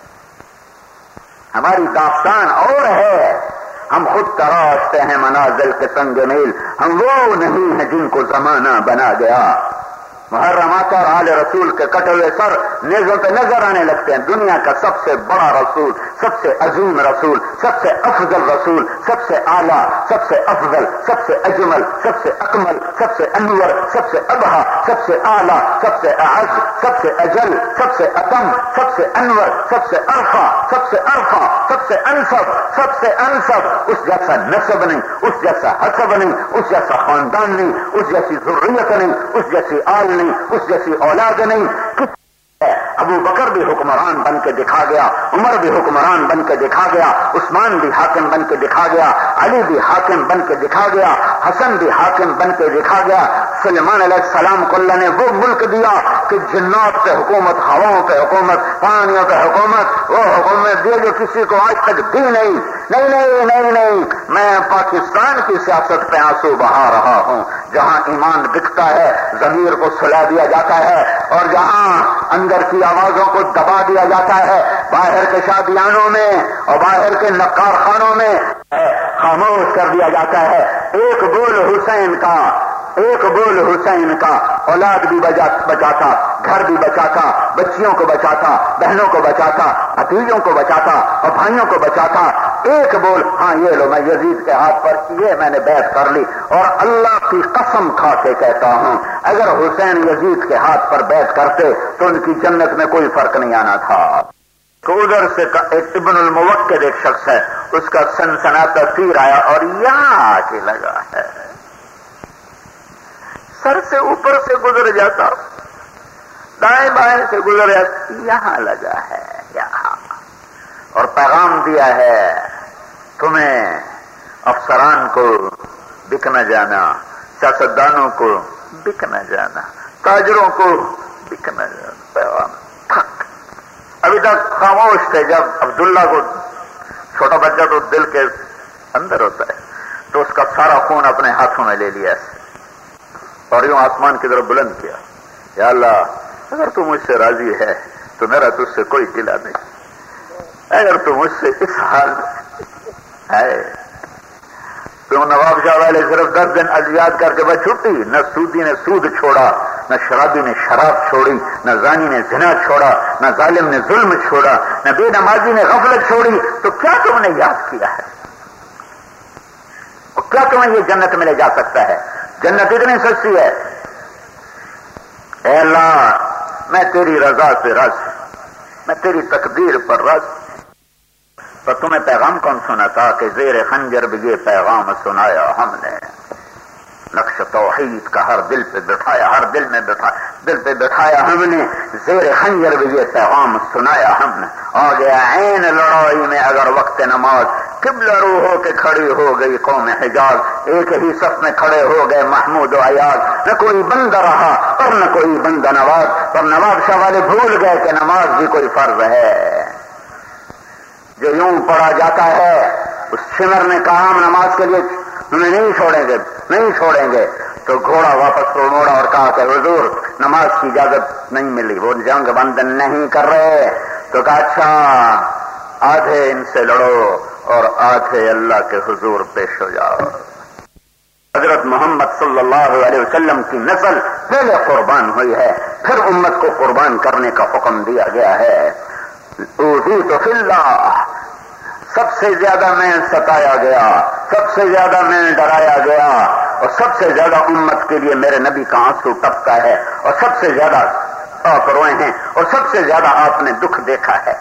ہماری داستان اور ہے. ہم خود تراشتے ہیں منازل کے سنگ میل, ہم وہ نہیں ہیں جن کو زمانہ بنا گیا. محرم آتا اور آل رسول کے کٹے ہوئے سر نیزوں پہ نظر آنے لگتے ہیں. دنیا کا سب سے بڑا رسول, سب سے عظیم رسول, سب سے افضل رسول, سب سے اعلیٰ, سب سے افضل, سب سے اجمل, سب سے اکمل, سب سے انور, سب سے ابہا, سب سے اعلیٰ, سب سے اعز, سب سے اجل, سب سے اتم, سب سے انور, سب سے ارفع, سب سے ارفع, سب سے انصب, سب سے انصب. اس جیسا نسب نہیں, اس جیسا حسب نہیں, اس جیسا خاندان نہیں, اس جیسی ذریت نہیں, اس جیسی آل نہیں, اس جیسی اولاد نہیں. ابو بکر بھی حکمران بن کے دکھا گیا, عمر بھی حکمران بن کے دکھا گیا, عثمان بھی حاکم بن کے دکھا گیا, علی بھی حاکم بن کے دکھا گیا, حسن بھی حاکم بن کے دکھا گیا. سلیمان علیہ السلام کو اللہ نے وہ ملک دیا کہ جنات پہ حکومت, ہواؤں پہ حکومت, پانیوں پہ حکومت, وہ حکومت دی جو کسی کو آج تک دی نہیں. نہیں نہیں نہیں نہیں, میں پاکستان کی سیاست پہ آنسو بہا رہا ہوں, جہاں ایمان بکتا ہے ضمیر کو سلا دیا جاتا ہے, اور جہاں اندر کی آوازوں کو دبا دیا جاتا ہے, باہر کے شادیانوں میں اور باہر کے نقار خانوں میں خاموش کر دیا جاتا ہے. ایک بول حسین کا, ایک بول حسین کا, اولاد بھی بچاتا, گھر بھی بچاتا, بچیوں کو بچاتا, بہنوں کو بچاتا, بھتیجوں کو بچاتا اور بھائیوں کو بچاتا. ایک بول, ہاں یہ لو میں یزید کے ہاتھ پر یہ میں نے بیعت کر لی, اور اللہ کی قسم کھا کے کہتا ہوں اگر حسین یزید کے ہاتھ پر بیعت کرتے تو ان کی جنت میں کوئی فرق نہیں آنا تھا. تو ادھر سے ایک ابن الموقد ایک شخص ہے, اس کا سنسناتا تیر آیا اور یہاں آ کے لگا ہے, سر سے اوپر سے گزر جاتا. دائیں بائیں سے گزرے، یہاں لگا ہے یہاں، اور پیغام دیا ہے تمہیں افسران کو بک نہ جانا، سیاستدانوں کو بک نہ جانا، تاجروں کو بک نہ جانا۔ پیغام تھک ابھی تک خاموش تھے۔ جب عبداللہ کو، چھوٹا بچہ تو دل کے اندر ہوتا ہے، تو اس کا سارا خون اپنے ہاتھوں میں لے لیا ایسے، اور یوں آسمان کی طرف بلند کیا، یا اللہ اگر تو مجھ سے راضی ہے تو میرا تجھ سے کوئی گلہ نہیں، اگر تو مجھ سے اس حال ہے تو نواب شاہ والے صرف 10 دن ادویات کر کے بس چھٹی، نہ سودی نے سود چھوڑا، نہ شرابی نے شراب چھوڑی، نہ زانی نے زنا چھوڑا، نہ ظالم نے ظلم چھوڑا، نہ بے نمازی نے غفلت چھوڑی، تو کیا تم نے یاد کیا ہے؟ اور کیا تمہیں یہ جنت میں لے جا سکتا ہے؟ جنت اتنی سستی ہے۔ اے اللہ میں تیری رضا سے راضی، میں تیری تقدیر پر راضی۔ تو تمہیں پیغام کون سنا تھا کہ زیر خنجر بھی یہ پیغام سنایا ہم نے، نقش توحید کا ہر دل پہ بٹھایا، ہر دل میں دل پہ بٹھایا ہم نے، زیر خنجر بھی یہ پیغام سنایا ہم نے۔ آ گیا عین لڑائی میں اگر وقت نماز، قبلہ رو ہو کے کھڑی ہو گئی قوم حجاز، ایک ہی صف میں کھڑے ہو گئے محمود و ایاز، نہ کوئی بندہ رہا اور نہ کوئی بندہ نواز، پر نواب شاہ والے بھول گئے کہ نماز بھی کوئی فرض ہے جو یوں پڑھا جاتا ہے۔ اس شمر نے کہا ہم نماز کے لیے انہیں نہیں چھوڑیں گے، تو گھوڑا واپس موڑا اور کہا کہ حضور نماز کی اجازت نہیں ملی، وہ جنگ بند نہیں کر رہے۔ تو کہا اچھا آدھے ان سے لڑو اور آدھے اللہ کے حضور پیش ہو جاؤ۔ حضرت محمد صلی اللہ علیہ وسلم کی نسل پہلے قربان ہوئی ہے، پھر امت کو قربان کرنے کا حکم دیا گیا ہے۔ اوذیت فی اللہ، سب سے زیادہ میں ستایا گیا، سب سے زیادہ میں ڈرایا گیا، اور سب سے زیادہ امت کے لیے میرے نبی کا آنسو ٹپکا ہے، اور سب سے زیادہ آپ روئے ہیں، اور سب سے زیادہ آپ نے دکھ دیکھا ہے۔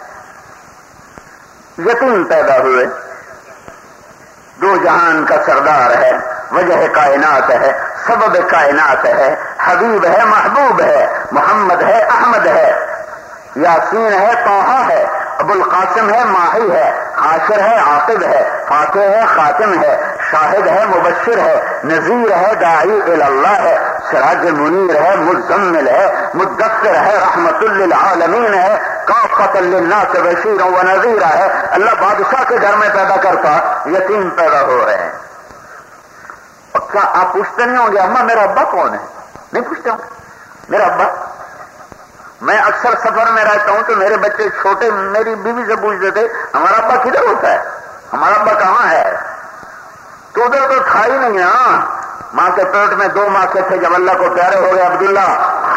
یتیم پیدا ہوئے، دو جہان کا سردار ہے، وجہ کائنات ہے، سبب کائنات ہے، حبیب ہے، محبوب ہے، محمد ہے، احمد ہے، یاسین ہے، طٰہٰ ہے، ابو القاسم ہے، ماہی ہے، حاشر ہے، عاقب ہے، فاتح ہے، خاتم ہے، شاہد ہے، مبشر ہے، نذیر ہے، داعی اللہ ہے، سراج منیر ہے، مزمل ہے، مدثر ہے، رحمت للعالمین ہے، کافۃ للناس بشیر و نذیر ہے۔ اللہ بادشاہ کے گھر میں پیدا کرتا، یتیم پیدا ہو رہے ہیں۔ اور کیا آپ پوچھتے نہیں ہوں گے اماں میرا ابا کون ہے؟ نہیں پوچھتے ہوں میرا ابا؟ میں اکثر سفر میں رہتا ہوں تو میرے بچے چھوٹے میری بیوی سے پوچھتے تھے ہمارا ابا کدھر ہوتا ہے، ہمارا ابا کہاں ہے؟ تو ادھر تو تھا ہی نہیں نا، ماں کے پیٹ میں 2 ماہ کے تھے جب اللہ کو پیارے ہو گئے عبداللہ۔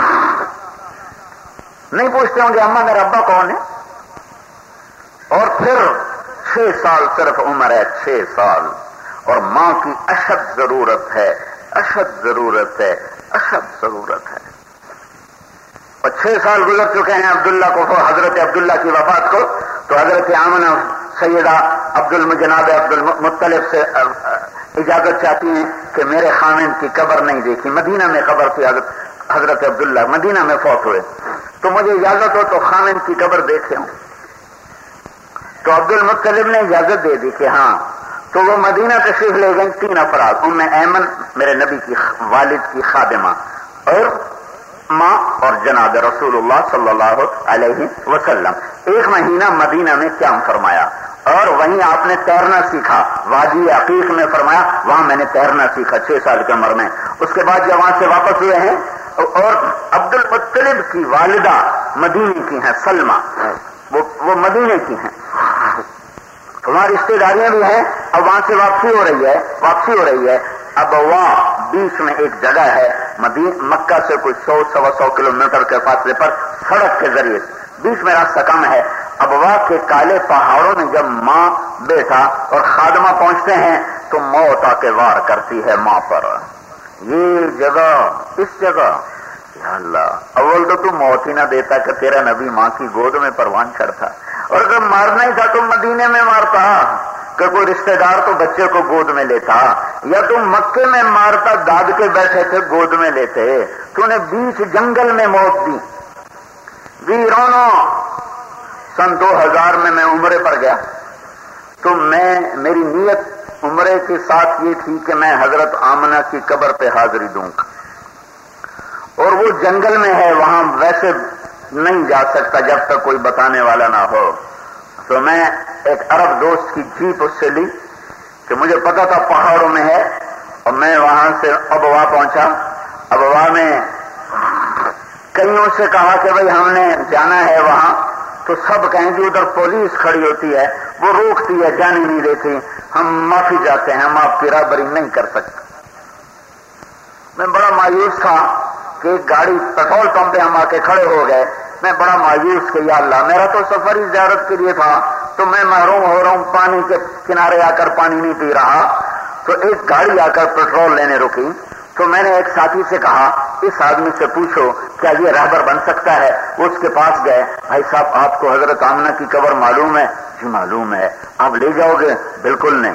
نہیں پوچھتے ہوں گے اماں میرا ابا کون ہے؟ اور پھر 6 سال صرف عمر ہے، 6 سال، اور ماں کی اشد ضرورت ہے، اشد ضرورت ہے، اشد ضرورت ہے۔ اور 6 سال گزر چکے ہیں عبداللہ کو، حضرت عبداللہ کی وفات کو، تو حضرت آمنہ سیدہ جناب عبد المطلب سے اجازت چاہتی ہیں کہ میرے خامند کی قبر نہیں دیکھی، مدینہ میں قبر تھی حضرت عبداللہ، مدینہ میں فوت ہوئے، تو مجھے اجازت ہو تو خامند کی قبر دیکھے ہوں۔ تو عبد المطلب نے اجازت دے دی کہ ہاں، تو وہ مدینہ تشریف لے گئیں 3 افراد، ام ایمن میرے نبی کی والد کی خادمہ، اور ماں اور جناب رسول اللہ صلی اللہ علیہ وسلم۔ 1 مہینہ مدینہ میں قیام فرمایا، اور وہیں آپ نے تیرنا سیکھا، وادی عقیق میں فرمایا وہاں میں نے تیرنا سیکھا 6 سال کی عمر میں۔ اس کے بعد جب وہاں سے واپس ہوئے ہیں، اور عبد المطلب کی والدہ مدینے کی ہیں، سلمہ، وہ مدینے کی ہیں، وہاں رشتے داریاں بھی ہیں، اب وہاں سے واپسی ہو رہی ہے۔ اب وہاں بیچ میں ایک جگہ ہے، مکہ سے کوئی 100-125 کلومیٹر کے فاصلے پر سڑک کے ذریعے بیچ میں راستہ کم ہے۔ ابوا کے کالے پہاڑوں میں جب ماں بیٹا اور خادمہ پہنچتے ہیں تو موت آ کے وار کرتی ہے ماں پر۔ یہ جگہ، اس جگہ، یا اللہ، اول تو موت ہی نہ دیتا کہ تیرا نبی ماں کی گود میں پروان چڑھتا، اور اگر مارنا ہی تھا تو مدینے میں مارتا، کہ کوئی رشتہ دار تو بچے کو گود میں لیتا، یا تم مکے میں مارتا، داد کے بیٹھے تھے گود میں لیتے، تو نے بیچ جنگل میں موت دی، ویرانوں، سن 2000 میں عمرے پر گیا تو میری نیت عمرے کے ساتھ یہ تھی کہ میں حضرت آمنہ کی قبر پہ حاضری دوں گا، اور وہ جنگل میں ہے، وہاں ویسے نہیں جا سکتا جب تک کوئی بتانے والا نہ ہو. تو میں ایک عرب دوست کی جیپ اس سے لی کہ مجھے پتا تھا پہاڑوں میں ہے، اور میں وہاں سے ابوا پہنچا. ابوا میں کئیوں سے کہا کہ بھئی ہم نے جانا ہے وہاں، تو سب کہیں گے ادھر پولیس کھڑی ہوتی ہے، وہ روکتی ہے، جانے نہیں دیتی، ہم معافی چاہتے ہیں، ہم آپ کی رہبری نہیں کر سکتے. میں بڑا مایوس تھا کہ گاڑی پیٹرول پمپ پہ ہم آ کے کھڑے ہو گئے. میں بڑا مایوس کہ یا اللہ، میرا تو سفر ہی زیارت کے لیے تھا، تو میں محروم ہو رہا ہوں، پانی کے کنارے آ کر پانی نہیں پی رہا. تو ایک گاڑی آ کر پیٹرول لینے رکی، تو میں نے ایک ساتھی سے کہا اس آدمی سے پوچھو کیا یہ رہبر بن سکتا ہے. اس کے پاس گئے، بھائی صاحب آپ کو حضرت آمنہ کی قبر معلوم ہے؟ جی معلوم ہے. آپ لے جاؤ گے؟ بالکل نہیں.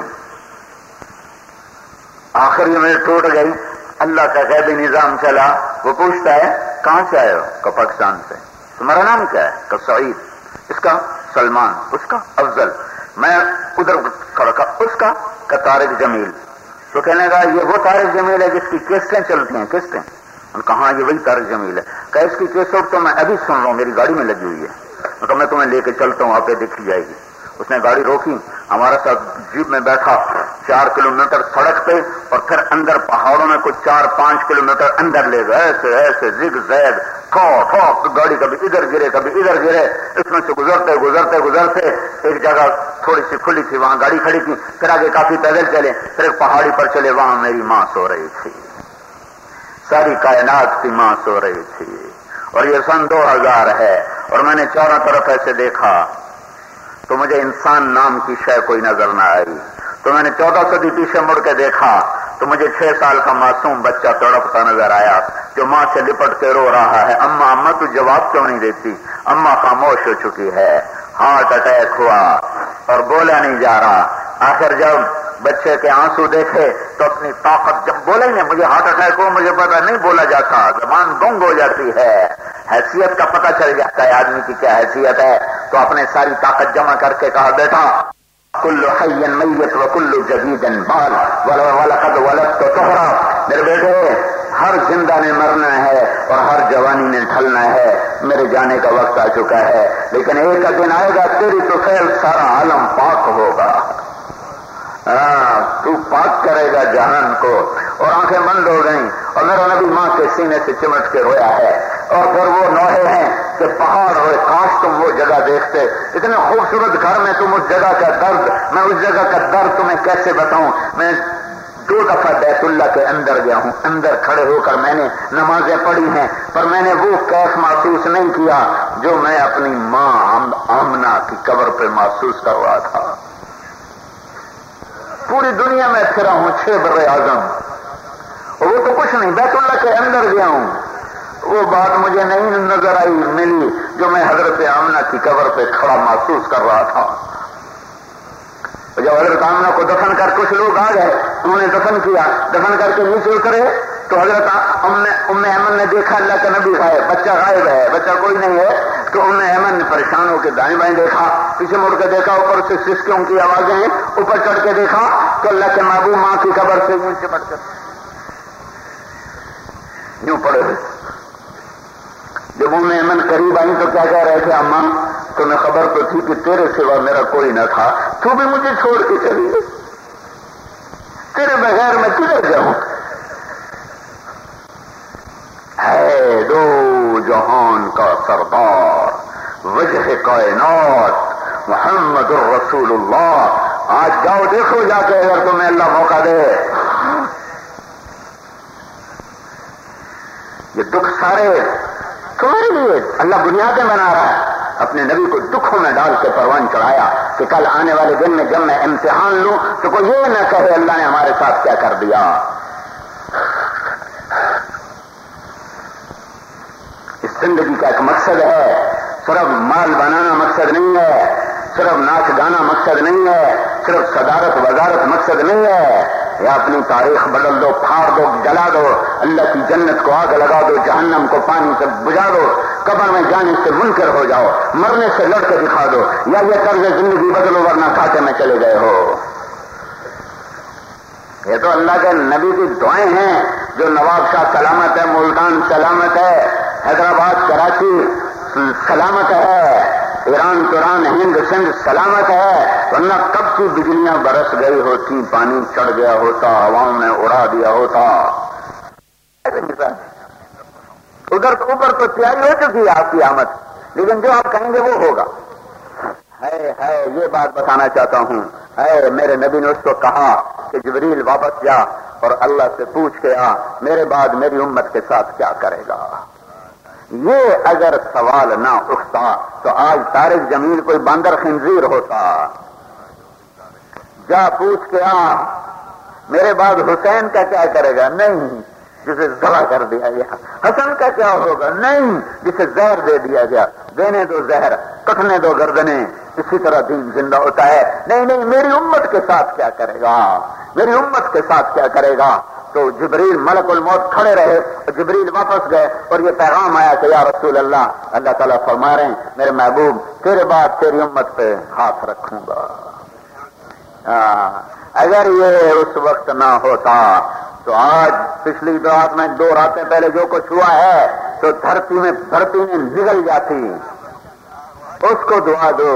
آخر یہ میرے ٹوٹ گئی. اللہ کا غیبی نظام چلا. وہ پوچھتا ہے کہاں سے آئے ہو؟ کہ پاکستان سے. تمہارا نام کیا ہے؟ کہ سعید. اس کا سلمان. اس کا افضل. میں ادھر کھڑا تھا. اس کا کہ طارق جمیل. تو کہنے لگا یہ وہ طارق جمیل ہے جس کی قسطیں چلتی ہیں؟ قسطیں؟ کہاں یہ وہی طارق جمیل ہے. کہ اس کی قسط تو میں ابھی سن رہا ہوں، میری گاڑی میں لگی ہوئی ہے. میں تمہیں لے کے چلتا ہوں، آپ دیکھی جائے گی. اس نے گاڑی روکی، ہمارا ساتھ جیپ میں بیٹھا. 4 کلومیٹر سڑک پہ، اور پھر اندر پہاڑوں میں کچھ 4-5 کلومیٹر اندر لے گئے. ایسے زگ زیگ گاڑی کبھی ادھر گرے کبھی ادھر گرے. اس میں سے گزرتے ایک جگہ تھوڑی سی کھلی تھی، وہاں گاڑی کھڑی تھی. پھر آگے کافی پیدل چلے، پھر ایک پہاڑی پر چلے، وہاں میری ماں سو رہی تھی. ساری کائنات کی ماں سو رہی تھی. اور یہ سن 2000 ہے، اور میں نے چاروں طرف ایسے دیکھا تو مجھے انسان نام کی شے کوئی نظر نہ آئی. تو میں نے 14 صدی پیچھے مڑ کے دیکھا تو مجھے 6 سال کا معصوم بچہ تڑپتا نظر آیا جو ماں سے لپٹ کے رو رہا ہے، اماں تو جواب کیوں نہیں دیتی؟ اماں خاموش ہو چکی ہے. ہارٹ اٹیک ہوا اور بولا نہیں جا رہا. آخر جب بچے کے آنسو دیکھے تو اپنی طاقت، جب بولے نہیں مجھے ہارٹ اٹیک ہو، مجھے پتا نہیں بولا جاتا، زبان گنگ ہو جاتی ہے، حیثیت کا پتہ چل جاتا ہے آدمی کی کیا حیثیت ہے. تو اپنے ساری طاقت جمع کر کے کہا بیٹا کل حی میت و کل جدید بال ولقد ولدت طہرا. میرے بیٹے ہر زندہ نے مرنا ہے اور ہر جوانی نے ڈھلنا ہے. میرے جانے کا وقت آ چکا ہے، لیکن ایک دن آئے گا تیری تو خیر سارا عالم پاک ہوگا. تو پاک کرے گا جہان کو. اور آنکھیں بند ہو گئیں اور میرا نبی ماں کے سینے سے چمٹ کے رویا ہے. اور پھر وہ نوحے ہیں کہ پہاڑ ہوئے، کاش تم وہ جگہ دیکھتے، اتنے خوبصورت گھر میں تم اس جگہ کا درد، میں اس جگہ کا درد تمہیں کیسے بتاؤں. میں 2 دفعہ بیت اللہ کے اندر گیا ہوں، اندر کھڑے ہو کر میں نے نمازیں پڑھی ہیں، پر میں نے وہ کیف محسوس نہیں کیا جو میں اپنی ماں آمنہ کی قبر پہ محسوس کر رہا تھا. پوری دنیا میں پھرا ہوں 6 بر اعظم، اور وہ تو کچھ نہیں، بیت اللہ کے اندر گیا ہوں. وہ بات مجھے نہیں نظر آئی ملی جو میں حضرت آمنہ کی قبر پہ کھڑا محسوس کر رہا تھا. جب حضرت آمنہ کو دفن کر کچھ لوگ آ گئے، انہوں نے دفن کیا، دفن کر کے نیچے اترے تو حضرت ام ایمن نے دیکھا اللہ کا نبی غائب، بچہ غائب ہے، بچہ کوئی نہیں ہے. تو ام ایمن نے پریشان ہو کے دائیں بائیں دیکھا، پیچھے مڑ کے دیکھا، اوپر سے سسکیوں کی آوازیں ہیں، اوپر چڑھ کے دیکھا تو اللہ کے محبوب ماں کی قبر سے یوں چپٹ کر یوں پڑے ہوئے. جب ام ایمن قریب آئی تو کیا کہہ رہے تھے؟ اماں تمہیں خبر تو تھی کہ تیرے سوا میرا کوئی نہ تھا، تو بھی مجھے چھوڑ کے چلی گئی، تیرے بغیر میں کدھر جاؤں؟ ہے 2 جہان کا سردار وجہ کائنات محمد الرسول اللہ. آج جاؤ دیکھو جا کے اگر تمہیں اللہ موقع دے. یہ دکھ سارے تمہارے لیے اللہ بنیادیں بنا رہا ہے. اپنے نبی کو دکھوں میں ڈال کے پروان چڑھایا کہ کل آنے والے دن میں جب میں امتحان لوں تو کوئی یہ نہ کہے اللہ نے ہمارے ساتھ کیا کر دیا. اس زندگی کا ایک مقصد ہے، صرف مال بنانا مقصد نہیں ہے، صرف ناچ گانا مقصد نہیں ہے، صرف صدارت وزارت مقصد نہیں ہے. یا اپنی تاریخ بدل دو، پھاڑ دو، جلا دو، اللہ کی جنت کو آگ لگا دو، جہنم کو پانی سے بجھا دو. قبر میں جانے سے منکر ہو جاؤ، مرنے سے لڑ کے دکھا دو، یا یہ طرز زندگی بدلو ورنہ کھاتے میں چلے گئے ہو۔ یہ تو اللہ کے نبی کی دعائیں ہیں، جو نواب شاہ سلامت ہے، ملتان سلامت ہے، حیدرآباد کراچی سلامت ہے، ایران توران ہند سندھ سلامت ہے، ورنہ کب کی بجلیاں برس گئی ہوتی، پانی چڑھ گیا ہوتا، ہواؤں نے اڑا دیا ہوتا۔ ادھر تو اوپر تو تیاری ہو چکی ہے آپ کی آمد، لیکن جو آپ کہیں گے وہ ہوگا۔ ہے یہ بات بتانا چاہتا ہوں، میرے نبی نے اس کو کہا کہ جبریل واپس جا اور اللہ سے پوچھ کے آ میرے بعد میری امت کے ساتھ کیا کرے گا۔ یہ اگر سوال نہ اٹھتا تو آج طارق جمیل کوئی باندر خنزیر ہوتا۔ جا پوچھ کے آ میرے بعد حسین کا کیا کرے گا، نہیں جسے ذبح کر دیا گیا، حسن کا کیا ہوگا، نہیں جسے زہر دے دیا گیا، دینے دو زہر، کٹنے دو گردنیں، اسی طرح دین زندہ ہوتا ہے۔ نہیں میری امت کے ساتھ کیا کرے گا، میری امت کے ساتھ کیا کرے گا۔ تو جبریل ملک الموت کھڑے رہے، جبریل واپس گئے اور یہ پیغام آیا کہ یا رسول اللہ، اللہ تعالیٰ فرما رہے ہیں میرے محبوب تیرے بعد تیری امت پہ ہاتھ رکھوں گا۔ اگر یہ اس وقت نہ ہوتا تو آج پچھلی رات میں 2 راتیں پہلے جو کچھ ہوا ہے تو دھرتی میں نگل جاتی۔ اس کو دعا دو۔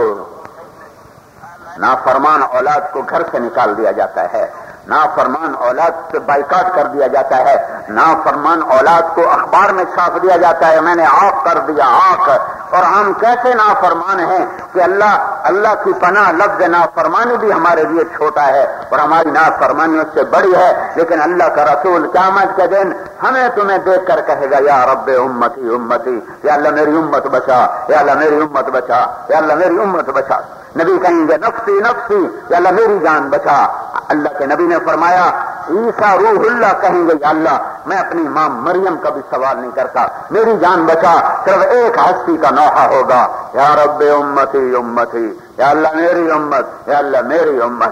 نافرمان اولاد کو گھر سے نکال دیا جاتا ہے، نافرمان اولاد سے بائیکاٹ کر دیا جاتا ہے، نافرمان اولاد کو اخبار میں چھاپ دیا جاتا ہے میں نے آق کر دیا آق۔ اور ہم کیسے نافرمان ہیں کہ اللہ کی پناہ لفظ نافرمانی بھی ہمارے لیے چھوٹا ہے اور ہماری نافرمانیوں سے بڑی ہے، لیکن اللہ کا رسول قیامت کے دن ہمیں تمہیں دیکھ کر کہے گا یا رب امتی امتی، یا اللہ میری امت بچا، یا اللہ میری امت بچا، یا اللہ میری امت بچا۔ نبی کہیں گے نفسی نفسی، یا اللہ میری جان بچا۔ اللہ کے نبی نے فرمایا عیسیٰ روح اللہ کہیں گے یا اللہ میں اپنی ماں مریم کا بھی سوال نہیں کرتا، میری جان بچا۔ صرف ایک ہستی کا نوحہ ہوگا یا رب امتی امتی، یا اللہ میری امت، یا اللہ میری امت۔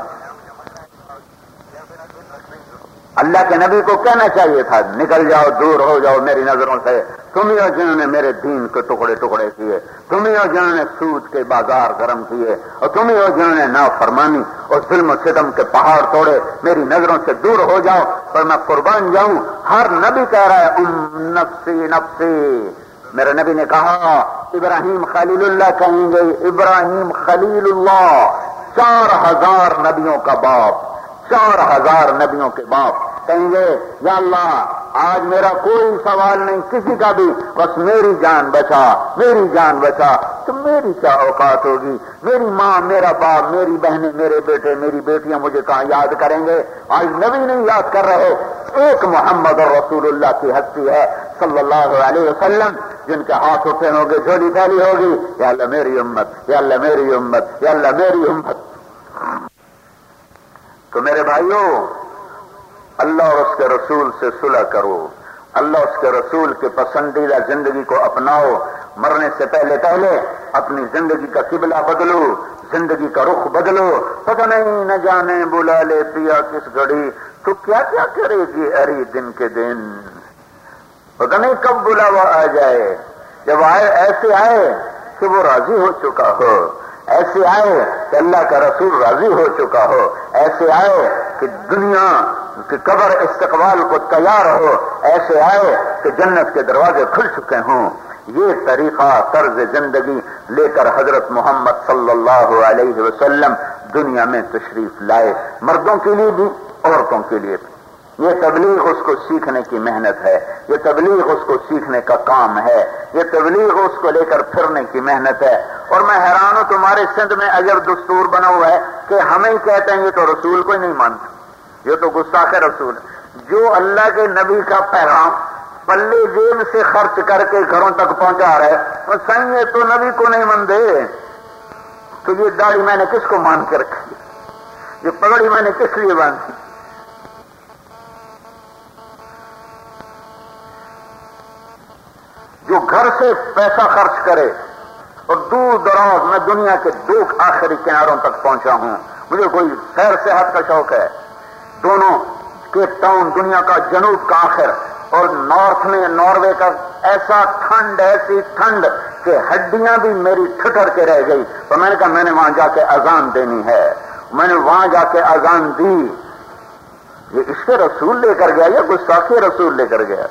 اللہ کے نبی کو کہنا چاہیے تھا نکل جاؤ، دور ہو جاؤ میری نظروں سے، تم ہی ہو جنہوں نے میرے دین کے ٹکڑے ٹکڑے کیے، تم ہی ہو جنہوں نے سود کے بازار گرم کیے، اور تم ہی ہو جنہوں نے نافرمانی اور ظلم و ستم کے پہاڑ توڑے، میری نظروں سے دور ہو جاؤ پر میں قربان جاؤں۔ ہر نبی کہہ رہا ہے نفسی نفسی۔ میرے نبی نے کہا ابراہیم خلیل اللہ کہیں گے، ابراہیم خلیل اللہ 4000 نبیوں کا باپ، 4000 نبیوں کے باپ کہیں گے یا اللہ آج میرا کوئی سوال نہیں کسی کا بھی، بس میری جان بچا، میری جان بچا۔ تو میری کیا اوقات ہوگی، میری ماں، میرا باپ، میری بہنیں، میرے بیٹے، میری بیٹیاں مجھے کہاں یاد کریں گے؟ آج نبی نہیں یاد کر رہے، ایک محمد اور رسول اللہ کی ہستی ہے صلی اللہ علیہ وسلم، جن کے ہاتھ اٹھے ہوں گے، جھولی پھیلی ہوگی یا اللہ میری امت، یا اللہ میری امت، یا اللہ میری امت۔ تو میرے بھائیوں اللہ اور اس کے رسول سے صلح کرو، اللہ اس کے رسول کے پسندیدہ زندگی کو اپناؤ، مرنے سے پہلے اپنی زندگی کا قبلہ بدلو، زندگی کا رخ بدلو۔ پتہ نہیں نہ جانے بلا لے پیا کس گھڑی، تو کیا کیا کرے گی اری دن کے دن، پتہ نہیں کب بلاوا آ جائے۔ جب آئے ایسے آئے کہ وہ راضی ہو چکا ہو، ایسے آئے کہ اللہ کا رسول راضی ہو چکا ہو، ایسے آئے کہ دنیا کی قبر استقبال کو تیار ہو، ایسے آئے کہ جنت کے دروازے کھل چکے ہوں۔ یہ طریقہ طرز زندگی لے کر حضرت محمد صلی اللہ علیہ وسلم دنیا میں تشریف لائے، مردوں کے لیے بھی عورتوں کے لیے بھی۔ یہ تبلیغ اس کو سیکھنے کی محنت ہے، یہ تبلیغ اس کو سیکھنے کا کام ہے، یہ تبلیغ اس کو لے کر پھرنے کی محنت ہے۔ اور میں حیران ہوں تمہارے سندھ میں اگر دستور بنا ہوا ہے کہ ہمیں ہی کہتے ہیں یہ تو رسول کو ہی نہیں مانتے، یہ تو گستاخ رسول ہے۔ جو اللہ کے نبی کا پیغام پلے جیب سے خرچ کر کے گھروں تک پہنچا رہے اور صحیح ہے تو نبی کو نہیں مانتے، تو یہ داڑھی میں نے کس کو مان کے رکھی، یہ پگڑی میں نے کس لیے باندھی؟ جو گھر سے پیسہ خرچ کرے اور دور دراز میں دنیا کے 2 آخری کناروں تک پہنچا ہوں، مجھے کوئی سیر صحت کا شوق ہے، دونوں کیپ ٹاؤن دنیا کا جنوب کا آخر اور نارتھ میں ناروے کا ایسا ٹھنڈ، ایسی ٹھنڈ کہ ہڈیاں بھی میری ٹھٹر کے رہ گئی. تو میں نے کہا میں نے وہاں جا کے اذان دینی ہے. میں نے وہاں جا کے اذان دی. یہ عشق رسول لے کر گیا یا گستاخی رسول لے کر گیا؟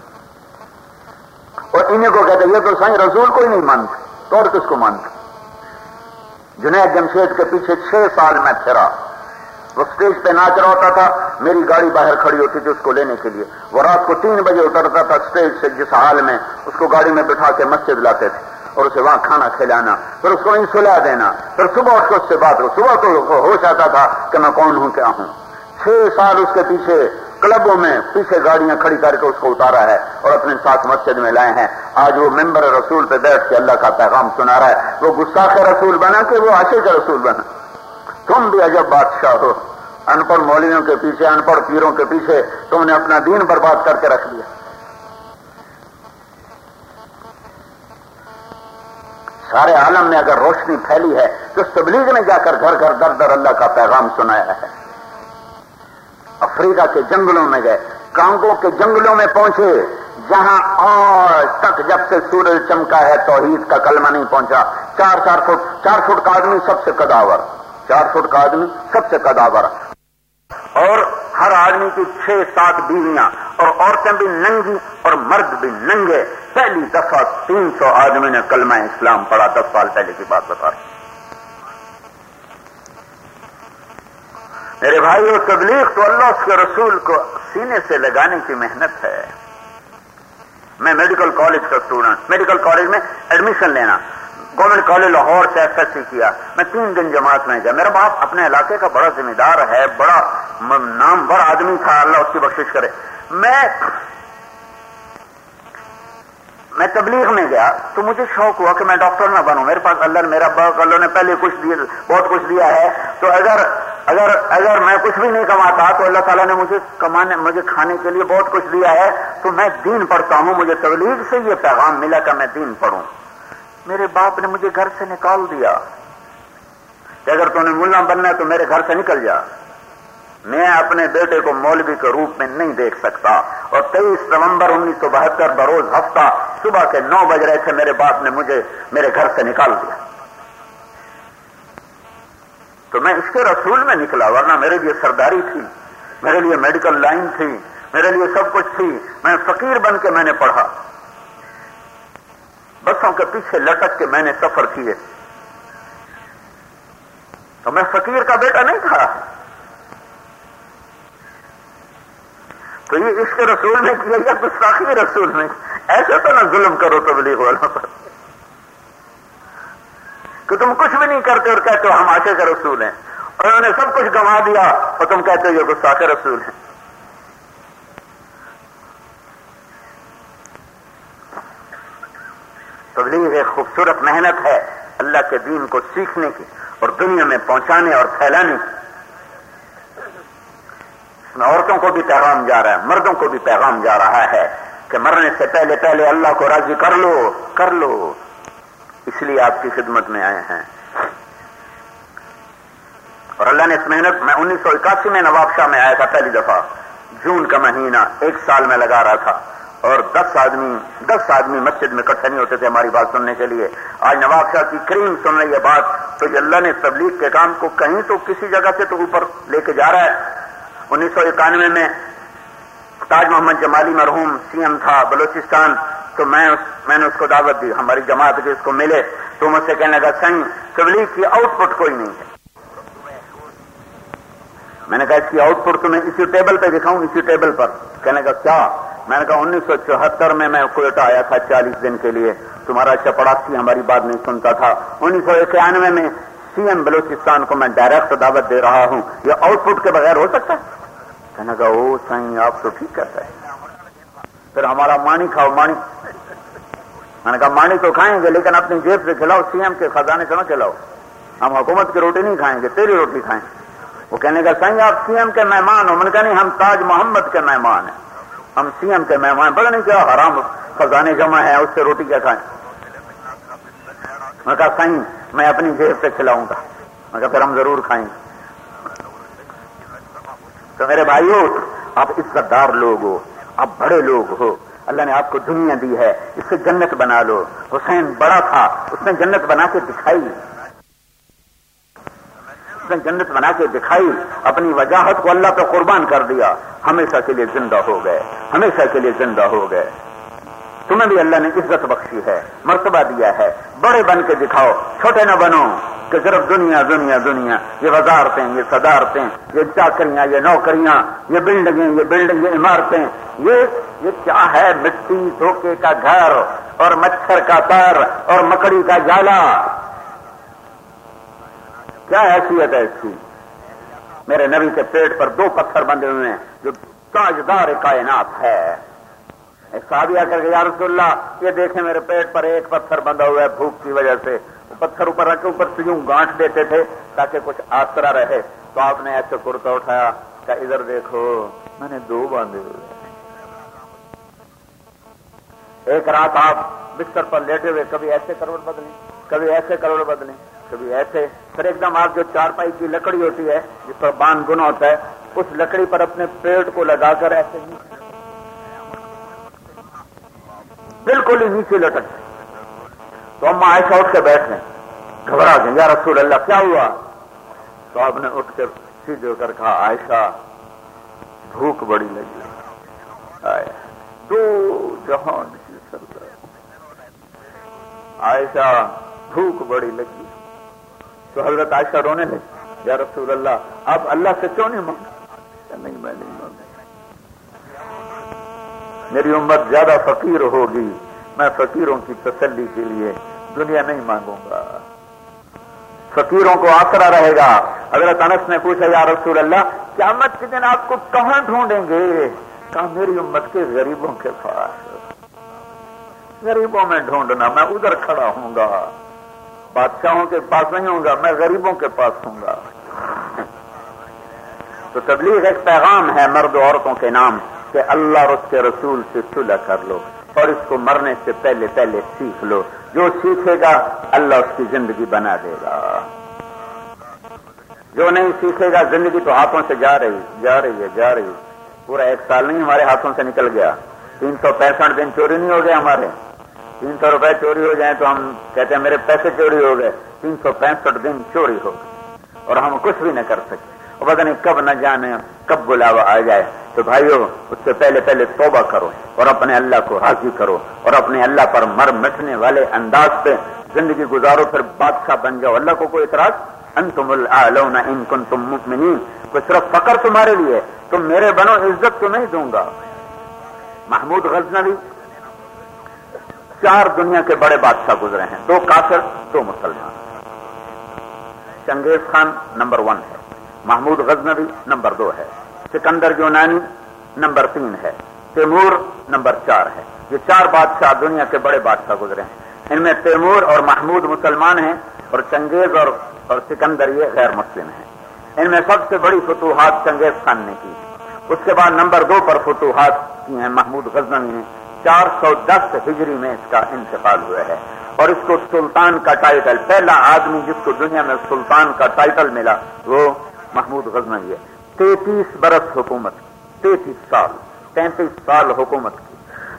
اور انہیں کو کہتے یہ تو سائیں رسول کو ہی نہیں مانتے تو اور کس کو مانتے؟ جنید جمشید کے پیچھے 6 سال میں پھرا. وہ اسٹیج پہ ناچ رہا ہوتا تھا، میری گاڑی باہر کھڑی ہوتی تھی اس کو لینے کے لیے. وہ رات کو 3 بجے اترتا تھا اسٹیج سے، جس حال میں اس کو گاڑی میں بٹھا کے مسجد لاتے تھے اور اسے وہاں کھانا کھلانا، پھر اس کو نہیں سلا دینا، پھر صبح اس کو اس سے بات ہو. صبح تو ہوش آتا تھا کہ میں کون ہوں کیا ہوں. 6 سال اس کے پیچھے کلبوں میں پیچھے گاڑیاں کھڑی کر کے اس کو اتارا ہے اور اپنے ساتھ مسجد میں لائے ہیں. آج وہ ممبر رسول پہ بیٹھ کے اللہ کا پیغام سنا رہا ہے. وہ گستاخ رسول بنا کہ وہ عاشق رسول بنا؟ تم بھی عجب بادشاہ ہو. ان پڑھ مولویوں کے پیچھے، ان پڑھ پیروں کے پیچھے تم نے اپنا دین برباد کر کے رکھ لیا. سارے عالم میں اگر روشنی پھیلی ہے تو تبلیغ نے جا کر گھر گھر در در اللہ کا پیغام سنایا ہے. افریقہ کے جنگلوں میں گئے، کانگو کے جنگلوں میں پہنچے، جہاں آج تک جب سے سورج چمکا ہے توحید کا کلمہ نہیں پہنچا. 4 فٹ کا آدمی سب سے قداور، 4 فٹ کا آدمی سب سے قداور، اور ہر آدمی کی 6-7 بیویاں، اور عورتیں بھی ننگی اور مرد بھی ننگے. پہلی دفعہ 300 آدمی نے کلمہ اسلام پڑھا. 10 سال پہلے کی بات بتا رہا. میرے بھائیو، تبلیغ تو اللہ اس کے رسول کو سینے سے لگانے کی محنت ہے. میں میڈیکل کالج کا اسٹوڈنٹ، میڈیکل کالج میں ایڈمیشن لینا، گورنمنٹ کالج لاہور سے ایف کیا. میں 3 دن جماعت میں گیا. میرا باپ اپنے علاقے کا بڑا ذمہ دار ہے، بڑا نامور آدمی تھا، اللہ اس کی بخشش کرے. میں تبلیغ میں گیا تو مجھے شوق ہوا کہ میں ڈاکٹر نہ بنوں. میرے پاس اللہ نے اللہ نے پہلے بہت کچھ دیا ہے، تو اگر میں کچھ بھی نہیں کماتا تو اللہ تعالیٰ نے مجھے کھانے کے لیے بہت کچھ دیا ہے، تو میں دین پڑھتا ہوں. مجھے تبلیغ سے یہ پیغام ملا کہ میں دین پڑھوں. میرے باپ نے مجھے گھر سے نکال دیا کہ اگر تو نے ملا بننا ہے تو میرے گھر سے نکل جا. میں اپنے بیٹے کو مولوی کے روپ میں نہیں دیکھ سکتا. اور 23 نومبر 1972 بروز ہفتہ صبح کے 9 بج رہے تھے، میرے باپ نے مجھے میرے گھر سے نکال دیا. تو میں اس کے رسول میں نکلا، ورنہ میرے لیے سرداری تھی، میرے لیے میڈیکل لائن تھی، میرے لیے سب کچھ تھی. میں فقیر بن کے میں نے پڑھا، بسوں کے پیچھے لٹک کے میں نے سفر کیے. تو میں فقیر کا بیٹا نہیں تھا. تو یہ عشق رسول نے کیا یا گستاخی رسول نے؟ ایسے تو نہ ظلم کرو تبلیغ والوں پر کہ تم کچھ بھی نہیں کرتے اور کہتے ہو ہم عاشق رسول ہیں، اور انہوں نے سب کچھ گنوا دیا اور تم کہتے ہو یہ گستاخ رسول ہیں. تبلیغ ایک خوبصورت محنت ہے اللہ کے دین کو سیکھنے کی اور دنیا میں پہنچانے اور پھیلانے کی. اس میں عورتوں کو بھی پیغام جا رہا ہے، مردوں کو بھی پیغام جا رہا ہے کہ مرنے سے پہلے اللہ کو راضی کر لو. اس لیے آپ کی خدمت میں آئے ہیں. اور اللہ نے اس محنت میں 1981 میں نواب شاہ میں آیا تھا پہلی دفعہ، جون کا مہینہ، 1 سال میں لگا رہا تھا، اور 10 آدمی مسجد میں اکٹھے نہیں ہوتے تھے ہماری بات سننے کے لیے. آج نواب شاہ کی کریم سن رہی ہے بات، تو اللہ نے تبلیغ کے کام کو کہیں تو کسی جگہ سے تو اوپر لے کے جا رہا ہے. 1991 میں تاج محمد جمالی مرحوم CM تھا بلوچستان، تو میں نے اس کو دعوت دی ہماری جماعت کے، اس کو ملے تو مجھ سے کہنے لگا سنگ تبلیغ کی آؤٹ پٹ کوئی نہیں ہے. میں نے کہا اس کی آؤٹ پٹ تمہیں اسی ٹیبل پہ دکھاؤں، اسی ٹیبل پر. کہنے لگا کیا؟ میں نے کہا 1974 میں کوئٹہ آیا تھا 40 دن کے لیے، تمہارا چپڑاسی ہماری بات نہیں سنتا تھا. 1991 میں CM بلوچستان کو میں ڈائریکٹ دعوت دے رہا ہوں. یہ آؤٹ پٹ کے بغیر ہو سکتا ہے؟ کہنے لگا او سائیں آپ تو ٹھیک کہتا ہے، پھر ہمارا مانی کھاؤ مانی. میں نے کہا مانی تو کھائیں گے لیکن اپنی جیب سے کھلاؤ، CM کے خزانے سے نہ کھلاؤ. ہم حکومت کی روٹی نہیں کھائیں گے، تیری روٹی کھائیں. وہ کہنے کا سائیں آپ CM کے مہمان ہو. میں نے کہا نہیں، ہم تاج محمد کے مہمان ہیں، ہم CM کے مہمان. پتہ نہیں کیا حرام خزانے جمع ہیں، اس سے روٹی کیا کھائیں. میں نے کہا سائیں میں اپنی جیب سے کھلاؤں گا. میں کہا پھر ہم ضرور کھائیں گے. تو میرے بھائیو، آپ عزت دار لوگ ہو، آپ بڑے لوگ ہو، اللہ نے آپ کو دنیا دی ہے، اس سے جنت بنا لو۔ حسین بڑا تھا، اس نے جنت بنا کے دکھائی، اس نے جنت بنا کے دکھائی، اپنی وجاہت کو اللہ پہ قربان کر دیا، ہمیشہ کے لیے زندہ ہو گئے، ہمیشہ کے لیے زندہ ہو گئے۔ تمہیں بھی اللہ نے عزت بخشی ہے، مرتبہ دیا ہے، بڑے بن کے دکھاؤ، چھوٹے نہ بنو کہ صرف دنیا دنیا دنیا، یہ وزارتیں، یہ صدارتیں، یہ چاکریاں، یہ نوکریاں، یہ بلڈنگیں، یہ عمارتیں، یہ کیا ہے؟ مٹی دھوکے کا گھر اور مچھر کا پر اور مکڑی کا جالا۔ کیا حیثیت ہے اس کی؟ میرے نبی کے پیٹ پر 2 پتھر بندھے ہوئے ہیں جو تاجدار کائنات ہے۔ ایک صحابی آ کر کے یا رسول اللہ یہ دیکھیں میرے پیٹ پر 1 پتھر بندھا ہوا ہے بھوک کی وجہ سے۔ وہ پتھر اوپر رکھ کے اوپر سے یوں گانٹھ دیتے تھے تاکہ کچھ آسرا رہے، تو آپ نے ایسے کرتا اٹھایا کہ ادھر دیکھو میں نے 2 باندھے ہوئے۔ ایک رات آپ بستر پر لیٹے ہوئے کبھی ایسے کروڑ بدلیں، کبھی ایسے کروڑ بدلیں، کبھی ایسے، پھر ایک دم آپ جو چارپائی کی لکڑی ہوتی ہے جس پر باندھ گنا ہوتا ہے اس لکڑی پر اپنے پیٹ کو لگا کر ایسے ہی بالکل ہی نیچے لٹک۔ تو اما عائشہ اٹھ کے بیٹھ گئیں، گھبرا گئیں، یا رسول اللہ کیا ہوا؟ تو آپ نے اٹھ کر سیدھے ہو کر کہا عائشہ بھوک بڑی لگی، آیا 2 جہان کی سردار، عائشہ بھوک بڑی لگی۔ تو حضرت عائشہ رونے لگی، یا رسول اللہ آپ اللہ سے کیوں نہیں مانگتے؟ نہیں میں نہیں مانگتا، میری امت زیادہ فقیر ہوگی، میں فقیروں کی تسلی کے لیے دنیا نہیں مانگوں گا، فقیروں کو آسرا رہے گا۔ حضرت انس نے پوچھا یا رسول اللہ قیامت کے دن آپ کو کہاں ڈھونڈیں گے؟ کہا میری امت کے غریبوں کے پاس، غریبوں میں ڈھونڈنا، میں ادھر کھڑا ہوں گا، بادشاہوں کے پاس نہیں ہوں گا، میں غریبوں کے پاس ہوں گا۔ تو تبلیغ ایک پیغام ہے مرد و عورتوں کے نام کہ اللہ اور اس کے رسول سے صلح کر لو اور اس کو مرنے سے پہلے سیکھ لو، جو سیکھے گا اللہ اس کی زندگی بنا دے گا، جو نہیں سیکھے گا زندگی تو ہاتھوں سے جا رہی ہے۔ پورا 1 سال نہیں ہمارے ہاتھوں سے نکل گیا، 365 دن چوری نہیں ہو گئے ہمارے، 300 روپے چوری ہو جائیں تو ہم کہتے ہیں میرے پیسے چوری ہو گئے، 365 دن چوری ہو گئے اور ہم کچھ بھی نہ کر سکے، اور پتہ نہیں کب نہ جانے کب بلاوا آ جائے۔ تو بھائیو اس سے پہلے توبہ کرو اور اپنے اللہ کو راضی کرو اور اپنے اللہ پر مر مٹنے والے انداز پہ زندگی گزارو، پھر بادشاہ بن جاؤ۔ اللہ کو کوئی اعتراض؟ انتم الاعلون ان کنتم مؤمنین، کوئی صرف فقر تمہارے لیے، تم میرے بنو عزت تو نہیں دوں گا۔ محمود غزنوی 4 دنیا کے بڑے بادشاہ گزرے ہیں، 2 کافر 2 مسلمان۔ چنگیز خان نمبر 1 ہے، محمود غزنوی نمبر 2 ہے، سکندر یونانی نمبر 3 ہے، تیمور نمبر 4 ہے۔ یہ 4 بادشاہ دنیا کے بڑے بادشاہ گزرے ہیں، ان میں تیمور اور محمود مسلمان ہیں اور چنگیز اور سکندر یہ غیر مسلم ہیں۔ ان میں سب سے بڑی فتوحات چنگیز خان نے کی، اس کے بعد نمبر 2 پر فتوحات کی ہیں محمود غزنوی نے، 410 ہجری میں اس کا انتقال ہوا ہے، اور اس کو سلطان کا ٹائٹل، پہلا آدمی جس کو دنیا میں سلطان کا ٹائٹل ملا وہ محمود غزنوی ہے۔ 33 برس حکومت کی، 33 سال حکومت کی۔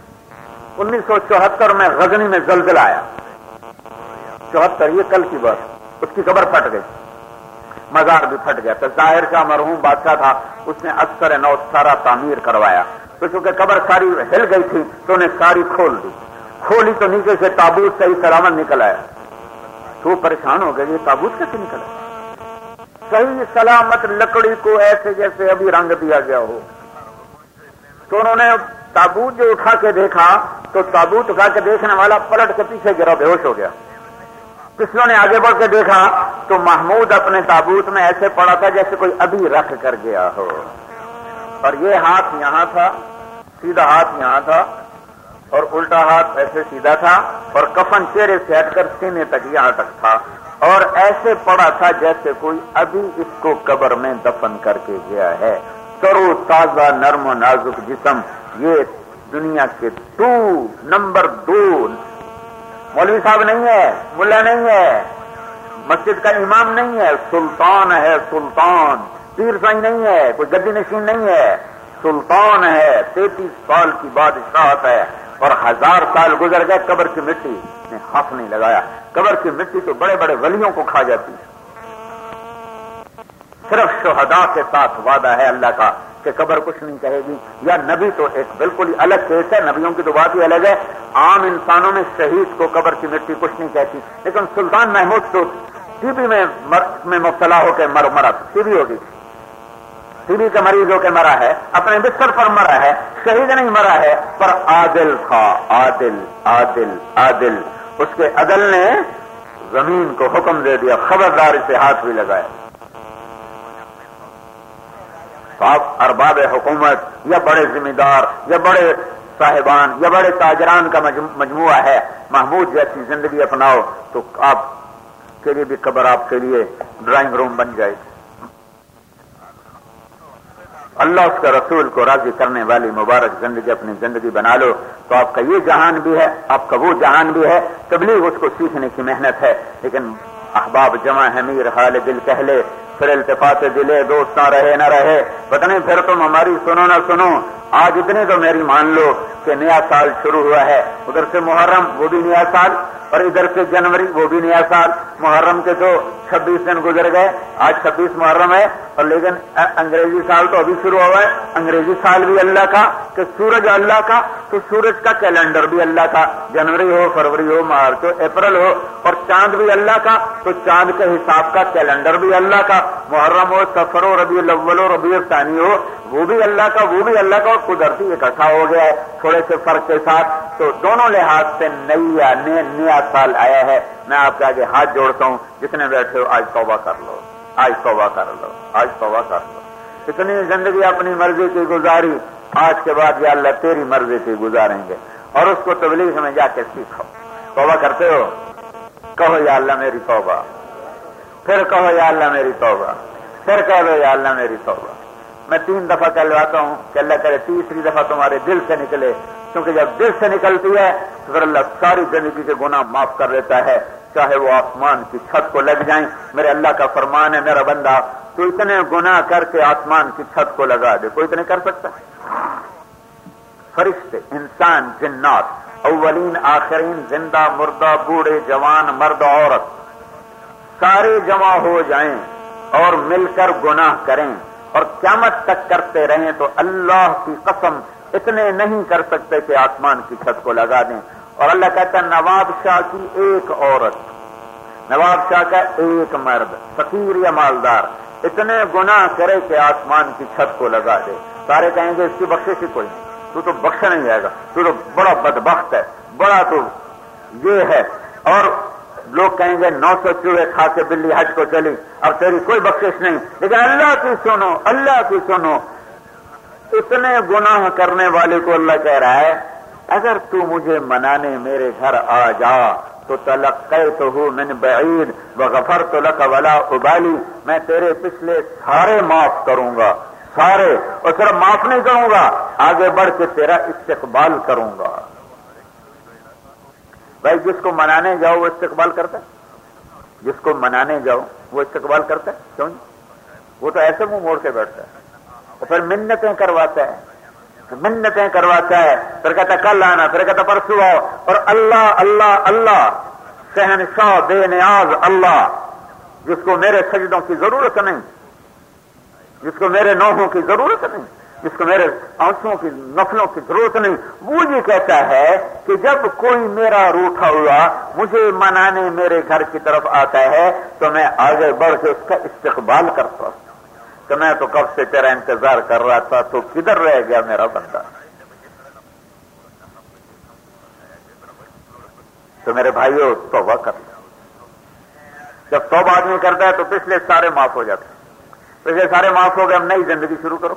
1974 میں غزنی میں زلزلہ آیا، 74 یہ کل کی بات، اس کی قبر پھٹ گئی، مزار بھی پھٹ گیا۔ تو ظاہر شاہ مرحوم بادشاہ تھا، اس نے اکثر نو سارا تعمیر کروایا، تو چونکہ قبر ساری ہل گئی تھی تو انہیں ساری کھول دی، کھولی تو نیچے سے تابوت صحیح سلامت نکل آیا۔ تو پریشان ہو گئے یہ تابوت کیسے نکلا؟ صحیح سلامت لکڑی کو ایسے جیسے ابھی رنگ دیا گیا ہو۔ تو انہوں نے تابوت جو اٹھا کے دیکھا تو تابوت اٹھا کے دیکھنے والا پلٹ کے پیچھے گرا، بے ہوش ہو گیا۔ کسی نے آگے بڑھ کے دیکھا تو محمود اپنے تابوت میں ایسے پڑا تھا جیسے کوئی ابھی رکھ کر گیا ہو، اور یہ ہاتھ یہاں تھا، سیدھا ہاتھ یہاں تھا اور الٹا ہاتھ ایسے سیدھا تھا، اور کفن چہرے سے ہٹ کر سینے تک یہاں تک تھا، اور ایسے پڑا تھا جیسے کوئی ابھی اس کو قبر میں دفن کر کے گیا ہے۔ ترو تازہ نرم و نازک جسم، یہ دنیا کے نمبر 2 مولوی صاحب نہیں ہے، ملا نہیں ہے، مسجد کا امام نہیں ہے، سلطان ہے، سلطان، پیر سائی نہیں ہے، کوئی گدی نشین نہیں ہے، سلطان ہے، 33 سال کی بادشاہت ہے، اور 1000 سال گزر گئے، قبر کی مٹی نے ہاتھ نہیں لگایا۔ قبر کی مٹی تو بڑے بڑے ولیوں کو کھا جاتی ہے۔ صرف شہداء کے ساتھ وعدہ ہے اللہ کا کہ قبر کچھ نہیں کہے گی، یا نبی تو ایک بالکل ہی الگ کیس ہے، نبیوں کی تو بات ہی الگ ہے۔ عام انسانوں میں شہید کو قبر کی مٹی کچھ نہیں کہتی، لیکن سلطان محمود تو ٹی بی میں مبتلا ہو کے مرا، ٹی بی ہوگی، ٹی بی کا مریض ہو کے مرا ہے، اپنے بستر پر مرا ہے، شہید نہیں مرا ہے، پر عادل تھا، عادل عادل عادل۔ اس کے عدل نے زمین کو حکم دے دیا خبردار اسے ہاتھ بھی لگائے۔ تو آپ ارباب حکومت یا بڑے ذمہ دار یا بڑے صاحبان یا بڑے تاجران کا مجموعہ ہے، محمود جیسی زندگی اپناؤ تو آپ کے لیے بھی قبر آپ کے لیے ڈرائنگ روم بن جائے گی۔ اللہ اس کے رسول کو راضی کرنے والی مبارک زندگی اپنی زندگی بنا لو تو آپ کا یہ جہان بھی ہے، آپ کا وہ جہان بھی ہے۔ تبلیغ اس کو سیکھنے کی محنت ہے، لیکن احباب جمع ہے میر حال دل کہہ لے، پھر التفات دلے دوست نہ رہے نہ رہے، پتہ نہیں پھر تم ہماری سنو نہ سنو۔ آج اتنے تو میری مان لو کہ نیا سال شروع ہوا ہے، ادھر سے محرم وہ بھی نیا سال، اور ادھر سے جنوری وہ بھی نیا سال۔ محرم کے تو 26 دن گزر گئے، آج 26 محرم ہے، اور لیکن انگریزی سال تو ابھی شروع ہوا ہے۔ انگریزی سال بھی اللہ کا کہ سورج اللہ کا، تو سورج کا کیلنڈر بھی اللہ کا، جنوری ہو فروری ہو مارچ ہو اپریل ہو، اور چاند بھی اللہ کا، تو چاند کے حساب کا کیلنڈر بھی اللہ کا۔ محرم ہو صفر ہو ربیع الاول ہو ربیع الثانی ہو، وہ بھی اللہ کا وہ بھی اللہ کا، اور قدرتی اکٹھا ہو گیا ہے تھوڑے سے فرق کے ساتھ۔ تو دونوں لحاظ سے نیا سال آیا ہے۔ میں آپ کے آگے ہاتھ جوڑتا ہوں، جتنے بیٹھے ہو آج توبہ کر لو، آج توبہ کر لو، آج توبہ کر لو۔ اتنی زندگی اپنی مرضی کی گزاری، آج کے بعد یا اللہ تیری مرضی کی گزاریں گے، اور اس کو تبلیغ میں جا کے سیکھو۔ توبہ کرتے ہو، کہو یا اللہ میری توبہ، پھر کہو یا اللہ میری توبہ، پھر کہہ دو یا اللہ میری توبہ۔ میں 3 دفعہ کہلواتا ہوں کہ اللہ کرے تیسری دفعہ تمہارے دل سے نکلے، کیونکہ جب دل سے نکلتی ہے تو پھر اللہ ساری زندگی کے گناہ معاف کر دیتا ہے، چاہے وہ آسمان کی چھت کو لگ جائیں۔ میرے اللہ کا فرمان ہے، میرا بندہ تو اتنے گناہ کر کے آسمان کی چھت کو لگا دے، کوئی اتنے کر سکتا ہے؟ فرشتے، انسان، جنات، اولین آخرین، زندہ مردہ، بوڑھے جوان، مرد عورت، سارے جمع ہو جائیں اور مل کر گناہ کریں اور قیامت تک کرتے رہیں تو اللہ کی قسم اتنے نہیں کر سکتے کہ آسمان کی چھت کو لگا دیں۔ اور اللہ کہتا ہے نواب شاہ کی ایک عورت، نواب شاہ کا ایک مرد، فقیر یا مالدار، اتنے گناہ کرے کہ آسمان کی چھت کو لگا دے، سارے کہیں گے اس کی بخشش ہی کوئی نہیں، تو بخشا نہیں جائے گا، تو بڑا بدبخت ہے، بڑا تو یہ ہے۔ اور لوگ کہیں گے 900 چوہے کھا کے بلی حج کو چلی، اب تیری کوئی بخشش نہیں۔ لیکن اللہ کی سنو، اللہ کی سنو، اتنے گناہ کرنے والے کو اللہ کہہ رہا ہے اگر تو مجھے منانے میرے گھر آ جا تو تلقیتہ من بعید وغفرت لک ولا ابالی، میں تیرے پچھلے سارے معاف کروں گا، سارے، اور صرف معاف نہیں کروں گا، آگے بڑھ کے تیرا استقبال کروں گا۔ بھائی جس کو منانے جاؤ وہ استقبال کرتا ہے، جس کو منانے جاؤ وہ استقبال کرتا ہے، کیوں نہیں؟ وہ تو ایسے منہ موڑ کے بیٹھتا ہے اور پھر منتیں کرواتا ہے، منتیں کرواتا ہے، پھر کہتا کل آنا، پھر کہتا پرسوں آؤ، اور اللہ اللہ اللہ، شہنشاہ بے نیاز اللہ، جس کو میرے سجدوں کی ضرورت نہیں، جس کو میرے نوحوں کی ضرورت نہیں، جس کو میرے آنسوؤں کی نفلوں کی ضرورت نہیں، وہ یہ کہتا ہے کہ جب کوئی میرا روٹھا ہوا مجھے منانے میرے گھر کی طرف آتا ہے تو میں آگے بڑھ کے اس کا استقبال کرتا ہوں کہ میں تو کب سے تیرا انتظار کر رہا تھا، تو کدھر رہ گیا میرا بندہ؟ تو میرے بھائیوں توبہ کر لو۔ جب توبہ آدمی کرتا ہے تو پچھلے سارے معاف ہو جاتے ہیں، پچھلے سارے معاف ہو گئے، اب نئی زندگی شروع کرو۔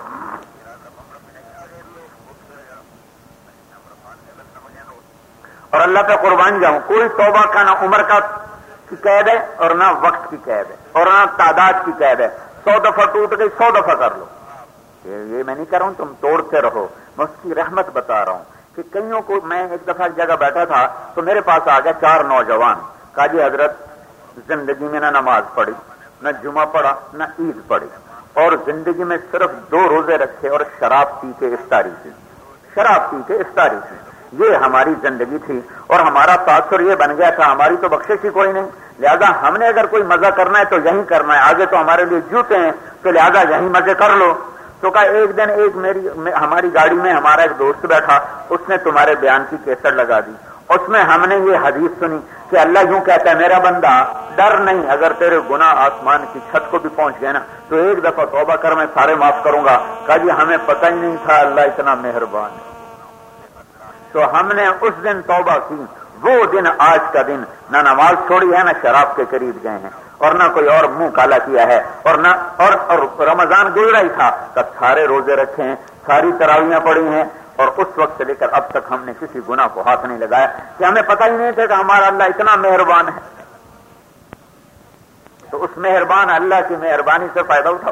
اور اللہ پہ قربان جاؤں، کوئی توبہ کا نہ عمر کا کی قید ہے اور نہ وقت کی قید ہے اور نہ تعداد کی قید ہے۔ 100 دفعہ ٹوٹ گئی 100 دفعہ کر لو، یہ میں نہیں کر رہا ہوں تم توڑتے رہو، میں اس کی رحمت بتا رہا ہوں کہ کئیوں کو، میں ایک دفعہ ایک جگہ بیٹھا تھا تو میرے پاس آ گیا 4 نوجوان، کہا جی حضرت زندگی میں نہ نماز پڑھی، نہ جمعہ پڑھا، نہ عید پڑھی، اور زندگی میں صرف 2 روزے رکھے اور شراب پی کے افطاری کی، شراب پی کے افطاری کی، یہ ہماری زندگی تھی اور ہمارا تاثر یہ بن گیا تھا، ہماری تو بخشش ہی کوئی نہیں، لہذا ہم نے اگر کوئی مزہ کرنا ہے تو یہیں کرنا ہے، آگے تو ہمارے لیے جوتے ہیں، تو لہذا یہیں مزے کر لو۔ تو کہا ایک دن ہماری گاڑی میں ہمارا ایک دوست بیٹھا، اس نے تمہارے بیان کی کیسٹ لگا دی، اس میں ہم نے یہ حدیث سنی کہ اللہ یوں کہتا ہے میرا بندہ ڈر نہیں، اگر تیرے گناہ آسمان کی چھت کو بھی پہنچ گئے نا تو ایک دفعہ توبہ کر میں سارے معاف کروں گا۔ کہا جی ہمیں پتہ ہی نہیں تھا اللہ اتنا مہربان ہے۔ تو ہم نے اس دن توبہ کی، وہ دن آج کا دن، نہ نماز چھوڑی ہے، نہ شراب کے قریب گئے ہیں، اور نہ کوئی اور منہ کالا کیا ہے، اور نہ اور رمضان گزرا ہی تھا تب سارے روزے رکھے ہیں، ساری تراویحیں پڑھی ہیں، اور اس وقت سے لے کر اب تک ہم نے کسی گناہ کو ہاتھ نہیں لگایا کہ ہمیں پتہ ہی نہیں تھا کہ ہمارا اللہ اتنا مہربان ہے۔ تو اس مہربان اللہ کی مہربانی سے فائدہ اٹھاؤ۔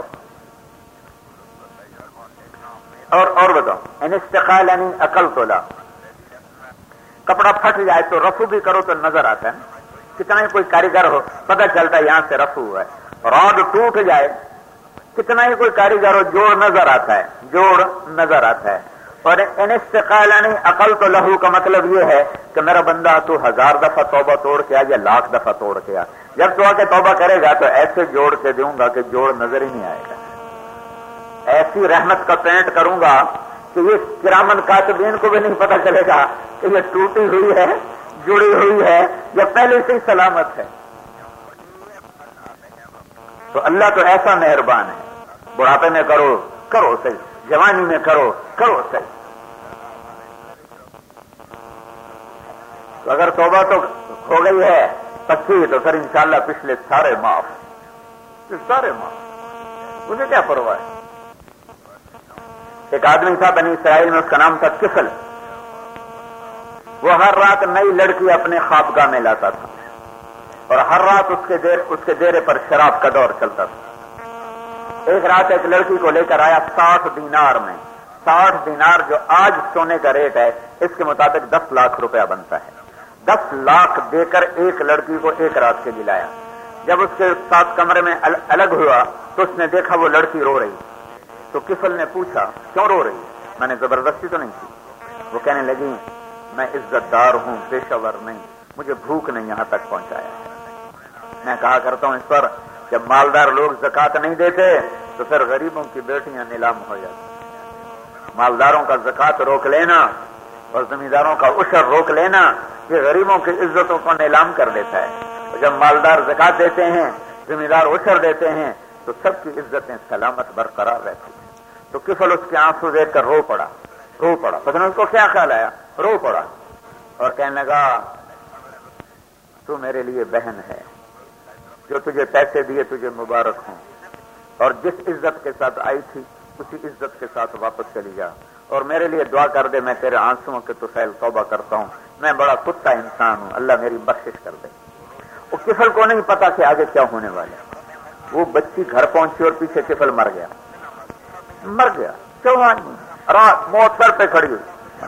اور بتاؤ، ان استقالنی عقل تولا، کپڑا پھٹ جائے تو رفو بھی کرو تو نظر آتا ہے، کتنا ہی کوئی کاریگر ہو پتہ چلتا ہے یہاں سے رفو ہوا ہے، راڈ ٹوٹ جائے کتنا ہی کوئی کاریگر ہو جوڑ نظر آتا ہے، جوڑ نظر آتا ہے۔ اور ان استقالنی عقل تو لہو کا مطلب یہ ہے کہ میرا بندہ تو 1000 دفعہ توبہ توڑ کے آ یا 1,00,000 دفعہ توڑ کے آ، جب تو آ کے توبہ کرے گا تو ایسے جوڑ کے دوں گا کہ جوڑ نظر ہی نہیں آئے گا، ایسی رحمت کا پینٹ کروں گا کہ یہ کرامن کاتبین کو بھی نہیں پتہ چلے گا کہ یہ ٹوٹی ہوئی ہے، جڑی ہوئی ہے، یا پہلے سے ہی سلامت ہے۔ تو اللہ تو ایسا مہربان ہے، بڑھاپے میں کرو کرو صحیح، جوانی میں کرو کرو صحیح۔ تو اگر توبہ تو ہو گئی ہے پکی تو پھر انشاءاللہ پچھلے سارے معاف، مجھے کیا پرواہ ہے۔ ایک آدمی تھا بنی اسرائیل میں، اس کا نام تھا کفل، وہ ہر رات نئی لڑکی اپنے خوابگاہ میں لاتا تھا اور ہر رات اس کے ڈیرے پر شراب کا دور چلتا تھا۔ ایک رات ایک لڑکی کو لے کر آیا 60 دینار میں، 60 دینار جو آج سونے کا ریٹ ہے اس کے مطابق 10 لاکھ روپیہ بنتا ہے، 10 لاکھ دے کر ایک لڑکی کو ایک رات کے دلایا۔ جب اس کے ساتھ کمرے میں الگ ہوا تو اس نے دیکھا وہ لڑکی رو رہی، تو کفل نے پوچھا کیوں رو رہی؟ میں نے زبردستی تو نہیں کی۔ وہ کہنے لگی میں عزت دار ہوں، پیشہ ور نہیں، مجھے بھوک نے یہاں تک پہنچایا۔ میں کہا کرتا ہوں اس پر جب مالدار لوگ زکات نہیں دیتے تو پھر غریبوں کی بیٹیاں نیلام ہو جاتی۔ مالداروں کا زکات روک لینا اور زمینداروں کا عشر روک لینا یہ غریبوں کی عزتوں کو نیلام کر دیتا ہے، اور جب مالدار زکات دیتے ہیں، زمیندار عشر دیتے ہیں تو سب کی عزتیں سلامت برقرار رہتی ہیں۔ تو کفل اس کے آنسو دیکھ کر رو پڑا، پتہ نہیں اس کو کیا خیال آیا، رو پڑا اور کہنے لگا تو میرے لیے بہن ہے، جو تجھے پیسے دیے تجھے مبارک ہوں، اور جس عزت کے ساتھ آئی تھی اسی عزت کے ساتھ واپس چلی جا، اور میرے لیے دعا کر دے، میں تیرے آنسوؤں کے طفیل توبہ کرتا ہوں، میں بڑا کتا انسان ہوں، اللہ میری بخشش کر دے۔ وہ کفل کو نہیں پتا کہ آگے کیا ہونے والا۔ وہ بچی گھر پہنچی اور پیچھے کفل مر گیا، رات موت سر پہ کھڑی ہوئی۔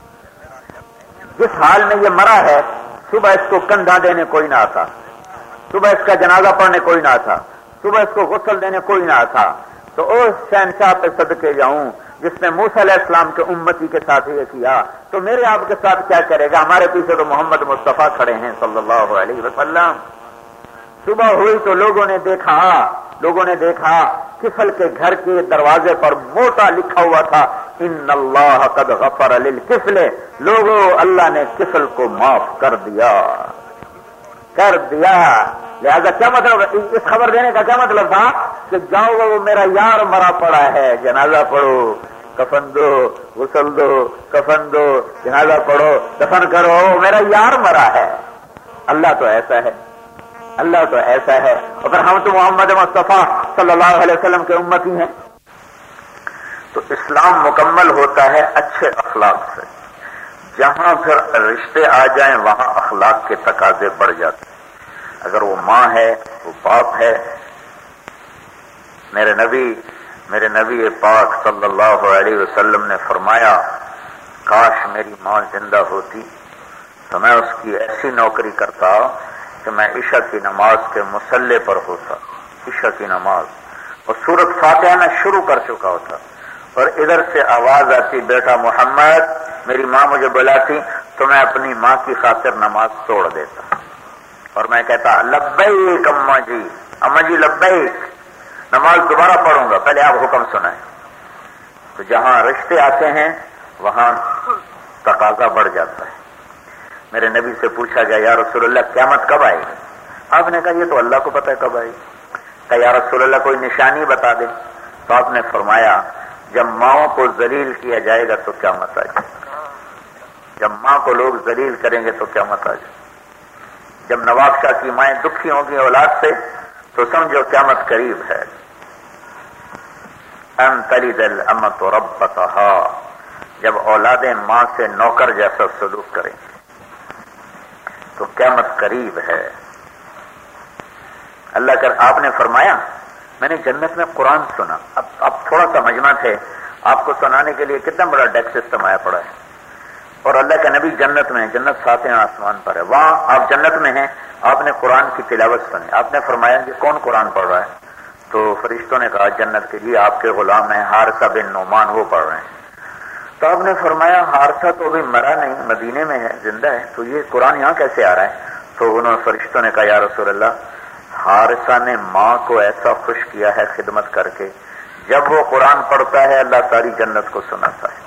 جس حال میں یہ مرا ہے صبح اس کو کندھا دینے کوئی نہ آتا، صبح اس کا جنازہ پڑھنے کوئی نہ آتا، صبح اس کو غسل دینے کوئی نہ آتا۔ تو اس شہنشاہ پہ صدقے جاؤں جس نے موسیٰ علیہ السلام کے امتی کے ساتھ یہ کیا، تو میرے آپ کے ساتھ کیا کرے گا؟ ہمارے پیچھے تو محمد مصطفیٰ کھڑے ہیں صلی اللہ علیہ وسلم۔ صبح ہوئی تو لوگوں نے دیکھا کفل کے گھر کے دروازے پر موٹا لکھا ہوا تھا ان اللہ قد غفر للکفل، لوگوں اللہ نے کفل کو معاف کر دیا۔ لہذا کیا مطلب اس خبر دینے کا کیا مطلب تھا کہ جاؤ وہ میرا یار مرا پڑا ہے، جنازہ پڑھو، کفن دو، غسل دو، کفن دو، جنازہ پڑھو، دفن کرو، میرا یار مرا ہے۔ اللہ تو ایسا ہے، اللہ تو ایسا ہے، اور پھر ہم تو محمد مصطفیٰ صلی اللہ علیہ وسلم کے امتی ہیں۔ تو اسلام مکمل ہوتا ہے اچھے اخلاق سے، جہاں پھر رشتے آ جائیں وہاں اخلاق کے تقاضے بڑھ جاتے ہیں۔ اگر وہ ماں ہے، وہ باپ ہے، میرے نبی پاک صلی اللہ علیہ وسلم نے فرمایا کاش میری ماں زندہ ہوتی تو میں اس کی ایسی نوکری کرتا کہ میں عشاء کی نماز کے مصلی پر ہوتا، عشاء کی نماز، اور سورۃ فاتحہ میں شروع کر چکا ہوتا، اور ادھر سے آواز آتی بیٹا محمد میری ماں مجھے بلاتی تو میں اپنی ماں کی خاطر نماز توڑ دیتا اور میں کہتا لبیک اماں جی لبیک، نماز دوبارہ پڑھوں گا، پہلے آپ حکم سنائیں۔ تو جہاں رشتے آتے ہیں وہاں تقاضا بڑھ جاتا ہے۔ میرے نبی سے پوچھا گیا یا رسول اللہ قیامت کب آئے گی؟ آپ نے کہا یہ تو اللہ کو پتہ ہے کب آئے گی۔ کہا یا رسول اللہ کوئی نشانی بتا دیں۔ تو آپ نے فرمایا جب ماؤں کو ذلیل کیا جائے گا تو قیامت آ جائے گی، جب ماں کو لوگ ذلیل کریں گے تو قیامت آ جائے گی، جب نواب شاہ کی مائیں دکھی ہوں گی اولاد سے تو سمجھو قیامت قریب ہے۔ ان تلد الامۃ ربتها، جب اولادیں ماں سے نوکر جیسا سلوک کریں گے تو قیامت قریب ہے۔ اللہ کر آپ نے فرمایا میں نے جنت میں قرآن سنا، اب تھوڑا سا مجمع تھے، آپ کو سنانے کے لیے کتنا بڑا ڈیک سسٹم آیا پڑا ہے، اور اللہ کا نبی جنت میں، جنت ساتھ آسمان پر ہے، وہاں آپ جنت میں ہیں، آپ نے قرآن کی تلاوت سنی، آپ نے فرمایا کہ کون قرآن پڑھ رہا ہے؟ تو فرشتوں نے کہا جنت کے لیے آپ کے غلام ہیں حارثہ بن نعمان، وہ پڑھ رہے ہیں۔ تو آپ نے فرمایا حارثہ تو ابھی مرا نہیں، مدینے میں ہے، زندہ ہے، تو یہ قرآن یہاں کیسے آ رہا ہے؟ تو انہوں فرشتوں نے کہا یا رسول اللہ حارثہ نے ماں کو ایسا خوش کیا ہے خدمت کر کے، جب وہ قرآن پڑھتا ہے اللہ ساری جنت کو سناتا ہے۔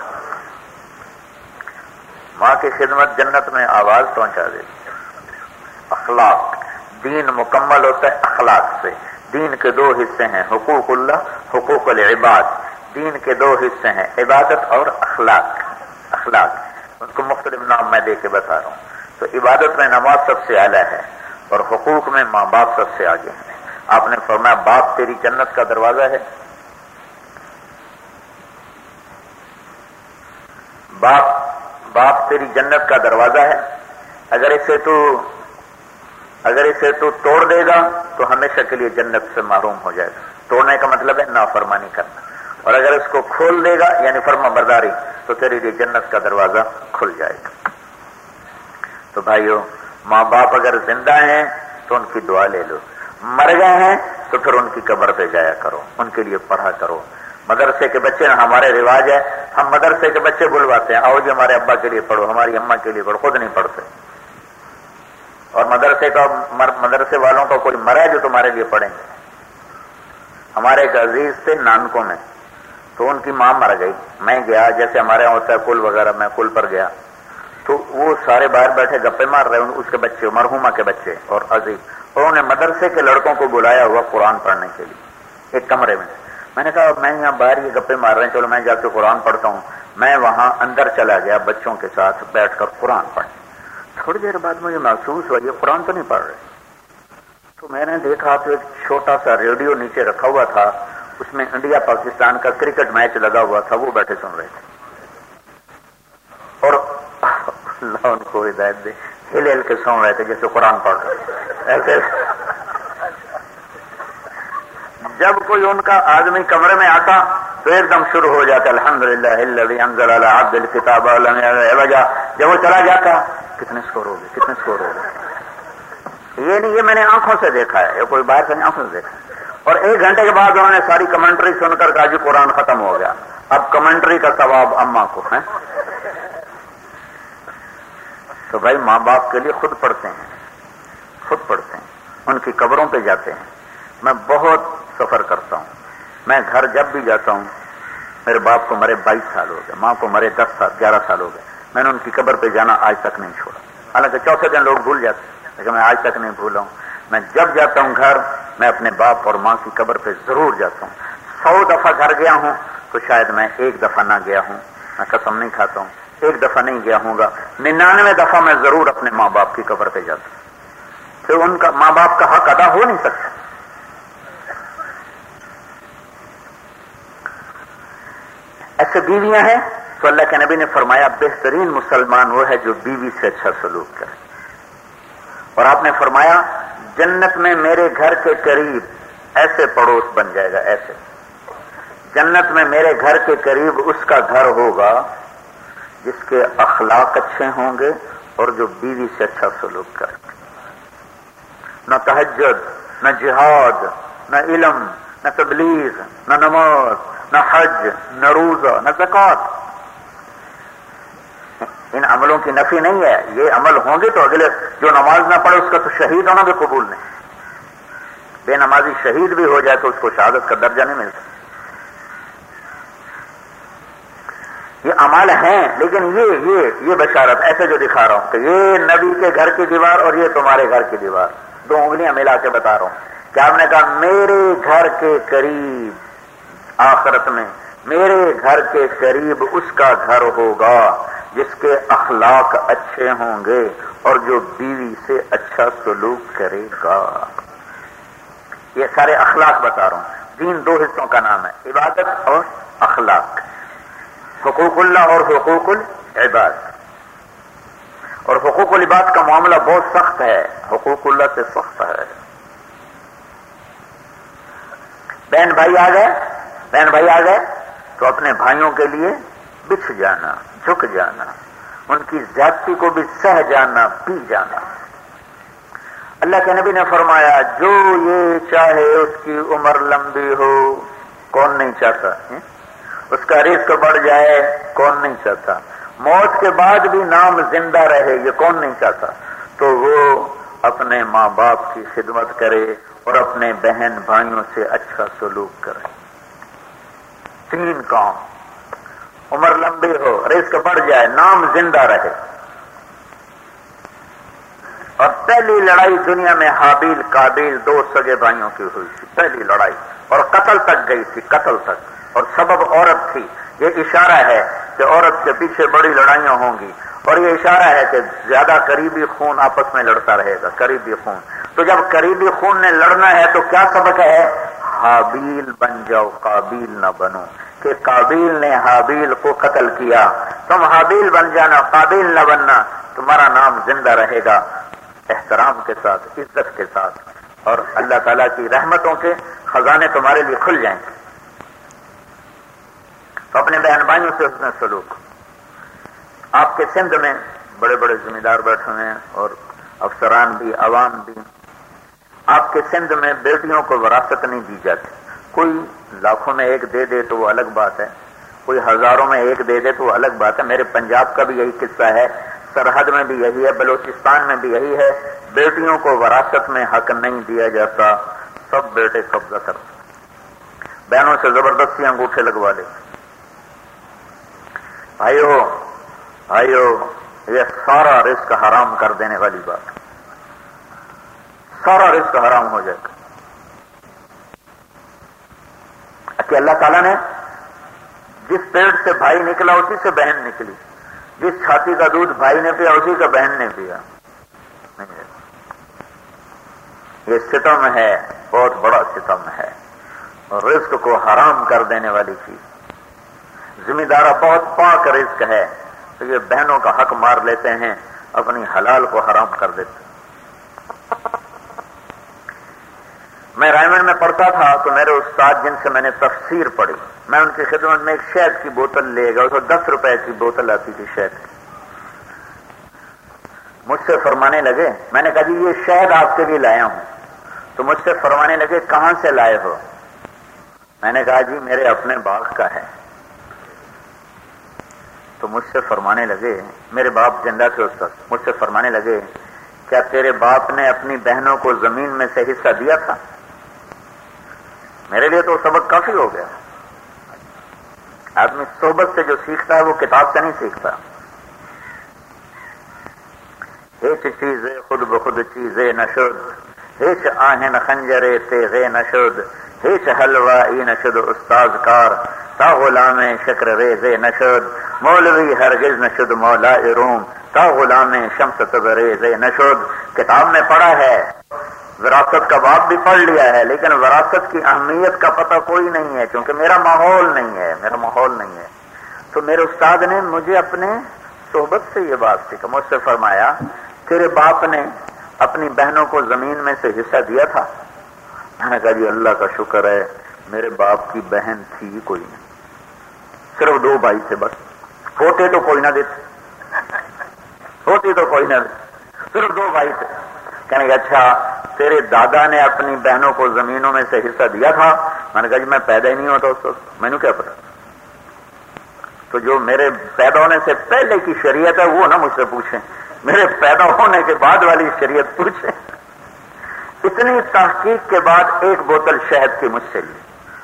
ماں کی خدمت جنت میں آواز پہنچا دیتی ہے۔ اخلاق، دین مکمل ہوتا ہے اخلاق سے۔ دین کے دو حصے ہیں، حقوق اللہ، حقوق العباد۔ دین کے دو حصے ہیں، عبادت اور اخلاق۔ اخلاق ان کو مختلف نام میں دے کے بتا رہا ہوں۔ تو عبادت میں نماز سب سے اعلیٰ ہے اور حقوق میں ماں باپ سب سے آگے ہیں۔ آپ نے فرمایا باپ تیری جنت کا دروازہ ہے، باپ تیری جنت کا دروازہ ہے، اگر اسے تو توڑ دے گا تو ہمیشہ کے لیے جنت سے محروم ہو جائے گا۔ توڑنے کا مطلب ہے نافرمانی کرنا، اور اگر اس کو کھول دے گا یعنی فرما برداری تو تیرے لیے جنت کا دروازہ کھل جائے گا۔ تو بھائیو ماں باپ اگر زندہ ہیں تو ان کی دعا لے لو، مر گئے ہیں تو پھر ان کی قبر پہ جایا کرو، ان کے لیے پڑھا کرو۔ مدرسے کے بچے، ہمارے رواج ہے ہم مدرسے کے بچے بلواتے ہیں، آؤ جی ہمارے ابا کے لیے پڑھو، ہماری اماں کے لیے پڑھو، خود نہیں پڑھتے۔ اور مدرسے والوں کا کوئی مرا ہے جو تمہارے لیے پڑھیں گے۔ ہمارے ایک عزیز تھے نانکوں میں، تو ان کی ماں مر گئی، میں گیا، جیسے ہمارے یہاں ہوتا ہے کل وغیرہ، میں کل پر گیا تو وہ سارے باہر بیٹھے گپے مار رہے، اس کے بچے، مرحومہ کے بچے اور عزیز، اور انہوں نے مدرسے کے لڑکوں کو بلایا ہوا قرآن پڑھنے کے لیے ایک کمرے میں۔ میں نے کہا میں یہاں باہر یہ گپے مار رہے ہیں، چلو میں جا کے قرآن پڑھتا ہوں۔ میں وہاں اندر چلا گیا بچوں کے ساتھ بیٹھ کر قرآن پڑھنے۔ تھوڑی دیر بعد مجھے محسوس ہوا یہ قرآن تو نہیں پڑھ رہے، تو میں نے دیکھا تو ایک چھوٹا سا ریڈیو نیچے رکھا ہوا تھا، اس میں انڈیا پاکستان کا کرکٹ میچ لگا ہوا تھا، وہ بیٹھے سن رہے تھے، اور اللہ ان کو ہدایت دے، ہل ہل کے سن رہے تھے جیسے قرآن پڑھ رہے ایسے۔ جب کوئی ان کا آدمی کمرے میں آتا تو ایک دم شروع ہو جاتا الحمدللہ الذی انزل علی عبدہ الکتاب ولم یجعل له عوجا۔ جب وہ چلا جاتا کتنے سکور ہو گئے، کتنے سکور ہو گئے، یہ نہیں، یہ میں نے آنکھوں سے دیکھا ہے، یہ کوئی باہر سے آنکھوں سے دیکھا ہے۔ اور ایک گھنٹے کے بعد انہوں نے ساری کمنٹری سن کر کہا جی قرآن ختم ہو گیا، اب کمنٹری کا ثواب اماں کو ہے۔ تو بھائی ماں باپ کے لیے خود پڑھتے ہیں، خود پڑھتے ہیں، ان کی قبروں پہ جاتے ہیں۔ میں بہت سفر کرتا ہوں، میں گھر جب بھی جاتا ہوں، میرے باپ کو مرے 22 سال ہو گئے، ماں کو مرے 10 سال 11 سال ہو گئے، میں نے ان کی قبر پہ جانا آج تک نہیں چھوڑا، حالانکہ چوتھے دن لوگ بھول جاتے ہیں، لیکن میں آج تک نہیں بھولا ہوں۔ میں جب جاتا ہوں گھر، میں اپنے باپ اور ماں کی قبر پہ ضرور جاتا ہوں۔ 100 دفعہ گھر گیا ہوں تو شاید میں 1 دفعہ نہ گیا ہوں، میں قسم نہیں کھاتا ہوں 1 دفعہ نہیں گیا ہوں گا، 99 دفعہ میں ضرور اپنے ماں باپ کی قبر پہ جاتا ہوں، پھر ان کا ماں باپ کا حق ادا ہو نہیں سکتا۔ ایسے بیویاں ہیں تو اللہ کے نبی نے فرمایا بہترین مسلمان وہ ہے جو بیوی سے اچھا سلوک کرے، اور آپ نے فرمایا جنت میں میرے گھر کے قریب ایسے پڑوس بن جائے گا، ایسے جنت میں میرے گھر کے قریب اس کا گھر ہوگا جس کے اخلاق اچھے ہوں گے اور جو بیوی سے اچھا سلوک کرے، نہ تہجد، نہ جہاد، نہ علم، نہ تبلیغ، نہ نماز، نہ حج، نہ روزہ، نہ زکوٰۃ. ان عملوں کی نفی نہیں ہے. یہ عمل ہوں گے تو اگلے جو نماز نہ پڑھے اس کا تو شہید ہونا بھی قبول نہیں. بے نمازی شہید بھی ہو جائے تو اس کو شہادت کا درجہ نہیں ملتا. یہ اعمال ہیں، لیکن یہ بشارت ایسے جو دکھا رہا ہوں کہ یہ نبی کے گھر کی دیوار اور یہ تمہارے گھر کی دیوار، دو انگلیاں ملا کے بتا رہا ہوں کہ آپ نے کہا میرے گھر کے قریب آخرت میں میرے گھر کے قریب اس کا گھر ہوگا جس کے اخلاق اچھے ہوں گے اور جو بیوی سے اچھا سلوک کرے گا. یہ سارے اخلاق بتا رہا ہوں. دین دو حصوں کا نام ہے، عبادت اور اخلاق. حقوق اللہ اور حقوق العباد. اور حقوق العباد کا معاملہ بہت سخت ہے، حقوق اللہ سے سخت ہے. بہن بھائی آ گئے تو اپنے بھائیوں کے لیے بچھ جانا، جھک جانا، ان کی زیادتی کو بھی سہ جانا، پی جانا. اللہ کے نبی نے فرمایا جو یہ چاہے اس کی عمر لمبی ہو، کون نہیں چاہتا؟ اس کا رزق بڑھ جائے، کون نہیں چاہتا؟ موت کے بعد بھی نام زندہ رہے، یہ کون نہیں چاہتا؟ تو وہ اپنے ماں باپ کی خدمت کرے اور اپنے بہن بھائیوں سے اچھا سلوک کرے. 3 کام: عمر لمبی ہو، رزق بڑھ جائے، نام زندہ رہے. اور پہلی لڑائی دنیا میں حابیل قابیل 2 سگے بھائیوں کی ہوئی تھی، پہلی لڑائی، اور قتل تک گئی تھی، قتل تک. اور سبب عورت تھی. یہ اشارہ ہے کہ عورت کے پیچھے بڑی لڑائیاں ہوں گی، اور یہ اشارہ ہے کہ زیادہ قریبی خون آپس میں لڑتا رہے گا، قریبی خون. تو جب قریبی خون نے لڑنا ہے تو کیا سبق ہے؟ حابیل بن جاؤ، قابیل نہ بنو. کہ قابیل نے حابیل کو قتل کیا، تم حابیل بن جانا، قابیل نہ بننا. تمہارا نام زندہ رہے گا احترام کے ساتھ، عزت کے ساتھ، اور اللہ تعالیٰ کی رحمتوں کے خزانے تمہارے لیے کھل جائیں گے. تو اپنے بہن بھائیوں سے حسن سلوک. آپ کے سندھ میں بڑے بڑے ذمہ دار بیٹھے ہوئے ہیں اور افسران بھی، عوام بھی. آپ کے سندھ میں بیٹیوں کو وراثت نہیں دی جاتی. کوئی لاکھوں میں ایک دے دے تو وہ الگ بات ہے، کوئی ہزاروں میں ایک دے دے تو وہ الگ بات ہے. میرے پنجاب کا بھی یہی قصہ ہے، سرحد میں بھی یہی ہے، بلوچستان میں بھی یہی ہے. بیٹیوں کو وراثت میں حق نہیں دیا جاتا، سب بیٹے قبضہ کرتے، بہنوں سے زبردستی انگوٹھے لگوا لیتے. بھائیو یہ سارا رزق حرام کر دینے والی بات، سارا رزق حرام ہو جائے گا. کہ اللہ تعالیٰ نے جس پیٹ سے بھائی نکلا اسی سے بہن نکلی، جس چھاتی کا دودھ بھائی نے پیا اسی کا بہن نے پیا. یہ ستم ہے، بہت بڑا ستم ہے، اور رزق کو حرام کر دینے والی چیز. ذمہ دارہ بہت پاک رزق ہے تو یہ بہنوں کا حق مار لیتے ہیں، اپنی حلال کو حرام کر دیتے ہیں. میں رائمنڈ میں پڑھتا تھا تو میرے استاد جن سے میں نے تفسیر پڑھی، میں ان کی خدمت میں ایک شہد کی بوتل لے گیا. تو 10 روپے کی بوتل آتی تھی شہد کی. مجھ سے فرمانے لگے، میں نے کہا جی یہ شہد آپ کے لیے لایا ہوں. تو مجھ سے فرمانے لگے کہاں سے لائے ہو؟ میں نے کہا جی میرے اپنے باغ کا ہے. تو مجھ سے فرمانے لگے، میرے باپ زندہ تھے اس وقت، مجھ سے فرمانے لگے کیا تیرے باپ نے اپنی بہنوں کو زمین میں سے حصہ دیا تھا؟ میرے لیے تو سبق کافی ہو گیا. آدمی صحبت سے جو سیکھتا ہے وہ کتاب سے نہیں سیکھتا. ہیچ چیزیں خود بخود چیزیں نشد، ہیچ آہن خنجرے تیغے نشد، ہیچ حلوائی نشد استاذ کار، تا غلام شکر ریزے نشد، مولوی ہرگز نشد مولا روم، تا غلام شمس تبریزے نشد. کتاب میں پڑھا ہے، وراثت کا باب بھی پڑھ لیا ہے، لیکن وراثت کی اہمیت کا پتہ کوئی نہیں ہے کیونکہ میرا ماحول نہیں ہے. تو میرے استاد نے مجھے اپنے صحبت سے یہ بات سیکھا. مجھ سے فرمایا تیرے باپ نے اپنی بہنوں کو زمین میں سے حصہ دیا تھا؟ میں نے کہا جی اللہ کا شکر ہے میرے باپ کی بہن تھی کوئی نہیں، صرف 2 بھائی تھے بس. ہوتے تو کوئی نہ دیتے، صرف 2 بھائی تھے. کہنے کہ اچھا تیرے دادا نے اپنی بہنوں کو زمینوں میں سے حصہ دیا تھا؟ میں نے کہا جی میں پیدا ہی نہیں ہوتا اس وقت، میں نے کیا پتا؟ تو جو میرے پیدا ہونے سے پہلے کی شریعت ہے وہ نہ مجھ سے پوچھیں، میرے پیدا ہونے کے بعد والی شریعت پوچھیں۔ اتنی تحقیق کے بعد ایک بوتل شہد کی مجھ سے لی۔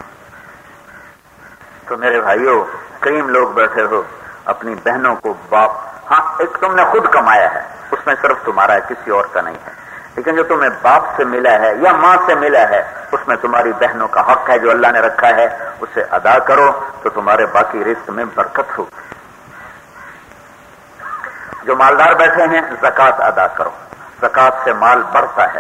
تو میرے بھائیوں، کریم لوگ بیٹھے ہو، اپنی بہنوں کو باپ، ہاں ایک تم نے خود کمایا ہے، اس میں صرف تمہارا ہے، کسی اور کا نہیں ہے، لیکن جو تمہیں باپ سے ملا ہے یا ماں سے ملا ہے اس میں تمہاری بہنوں کا حق ہے جو اللہ نے رکھا ہے، اسے ادا کرو تو تمہارے باقی رزق میں برکت ہوگی۔ جو مالدار بیٹھے ہیں زکوٰۃ ادا کرو، زکوٰۃ سے مال بڑھتا ہے۔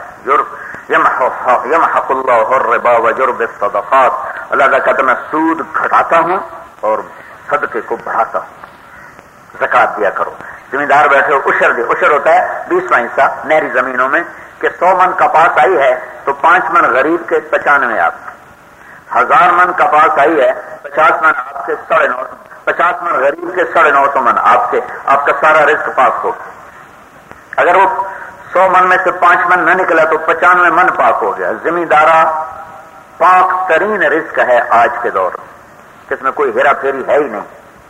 یمحق اللہ الربا ویربی الصدقات، اللہ تعالیٰ کہتا میں سود گھٹاتا ہوں اور صدقے کو بڑھاتا ہوں۔ زکوٰۃ دیا کرو۔ زمیندار بیٹھے ہو، عشر دے، عشر ہوتا ہے 20واں حصہ نہری زمینوں میں، کہ 100 من کپاس آئی ہے تو 5 من غریب کے، 95 آپ کے۔ 1000 من کپاس آئی ہے، 50 من آپ کے، 9.5، 50 من غریب کے، 950 من آپ کے، آپ کا سارا رزق پاک ہو۔ اگر وہ 100 من میں سے 5 من نہ نکلا تو 95 من پاک ہو گیا۔ زمیندارہ پاک ترین رزق ہے آج کے دور میں، جس میں کوئی ہیرا پھیری ہے ہی نہیں۔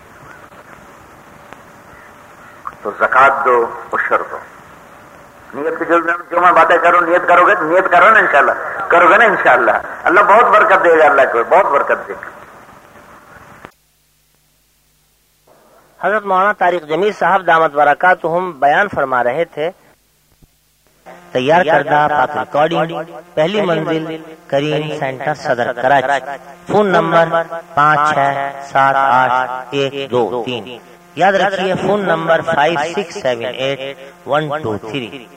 تو زکوٰۃ دو، عشر دو۔ نیت کی جو میں باتیں کروں، نیت کرو گے، نیت کرو نا انشاءاللہ، کرو گے نا انشاءاللہ، اللہ بہت برکت دے گا، اللہ کو بہت برکت دے گا۔ حضرت مولانا طارق جمیل صاحب دامت برکاتہم بیان فرما رہے تھے۔ تیار کردہ پاک ریکارڈنگ، پہلی منزل کریم سینٹر صدر کراچی، فون نمبر 56788123، یاد رکھیے فون نمبر 56781223۔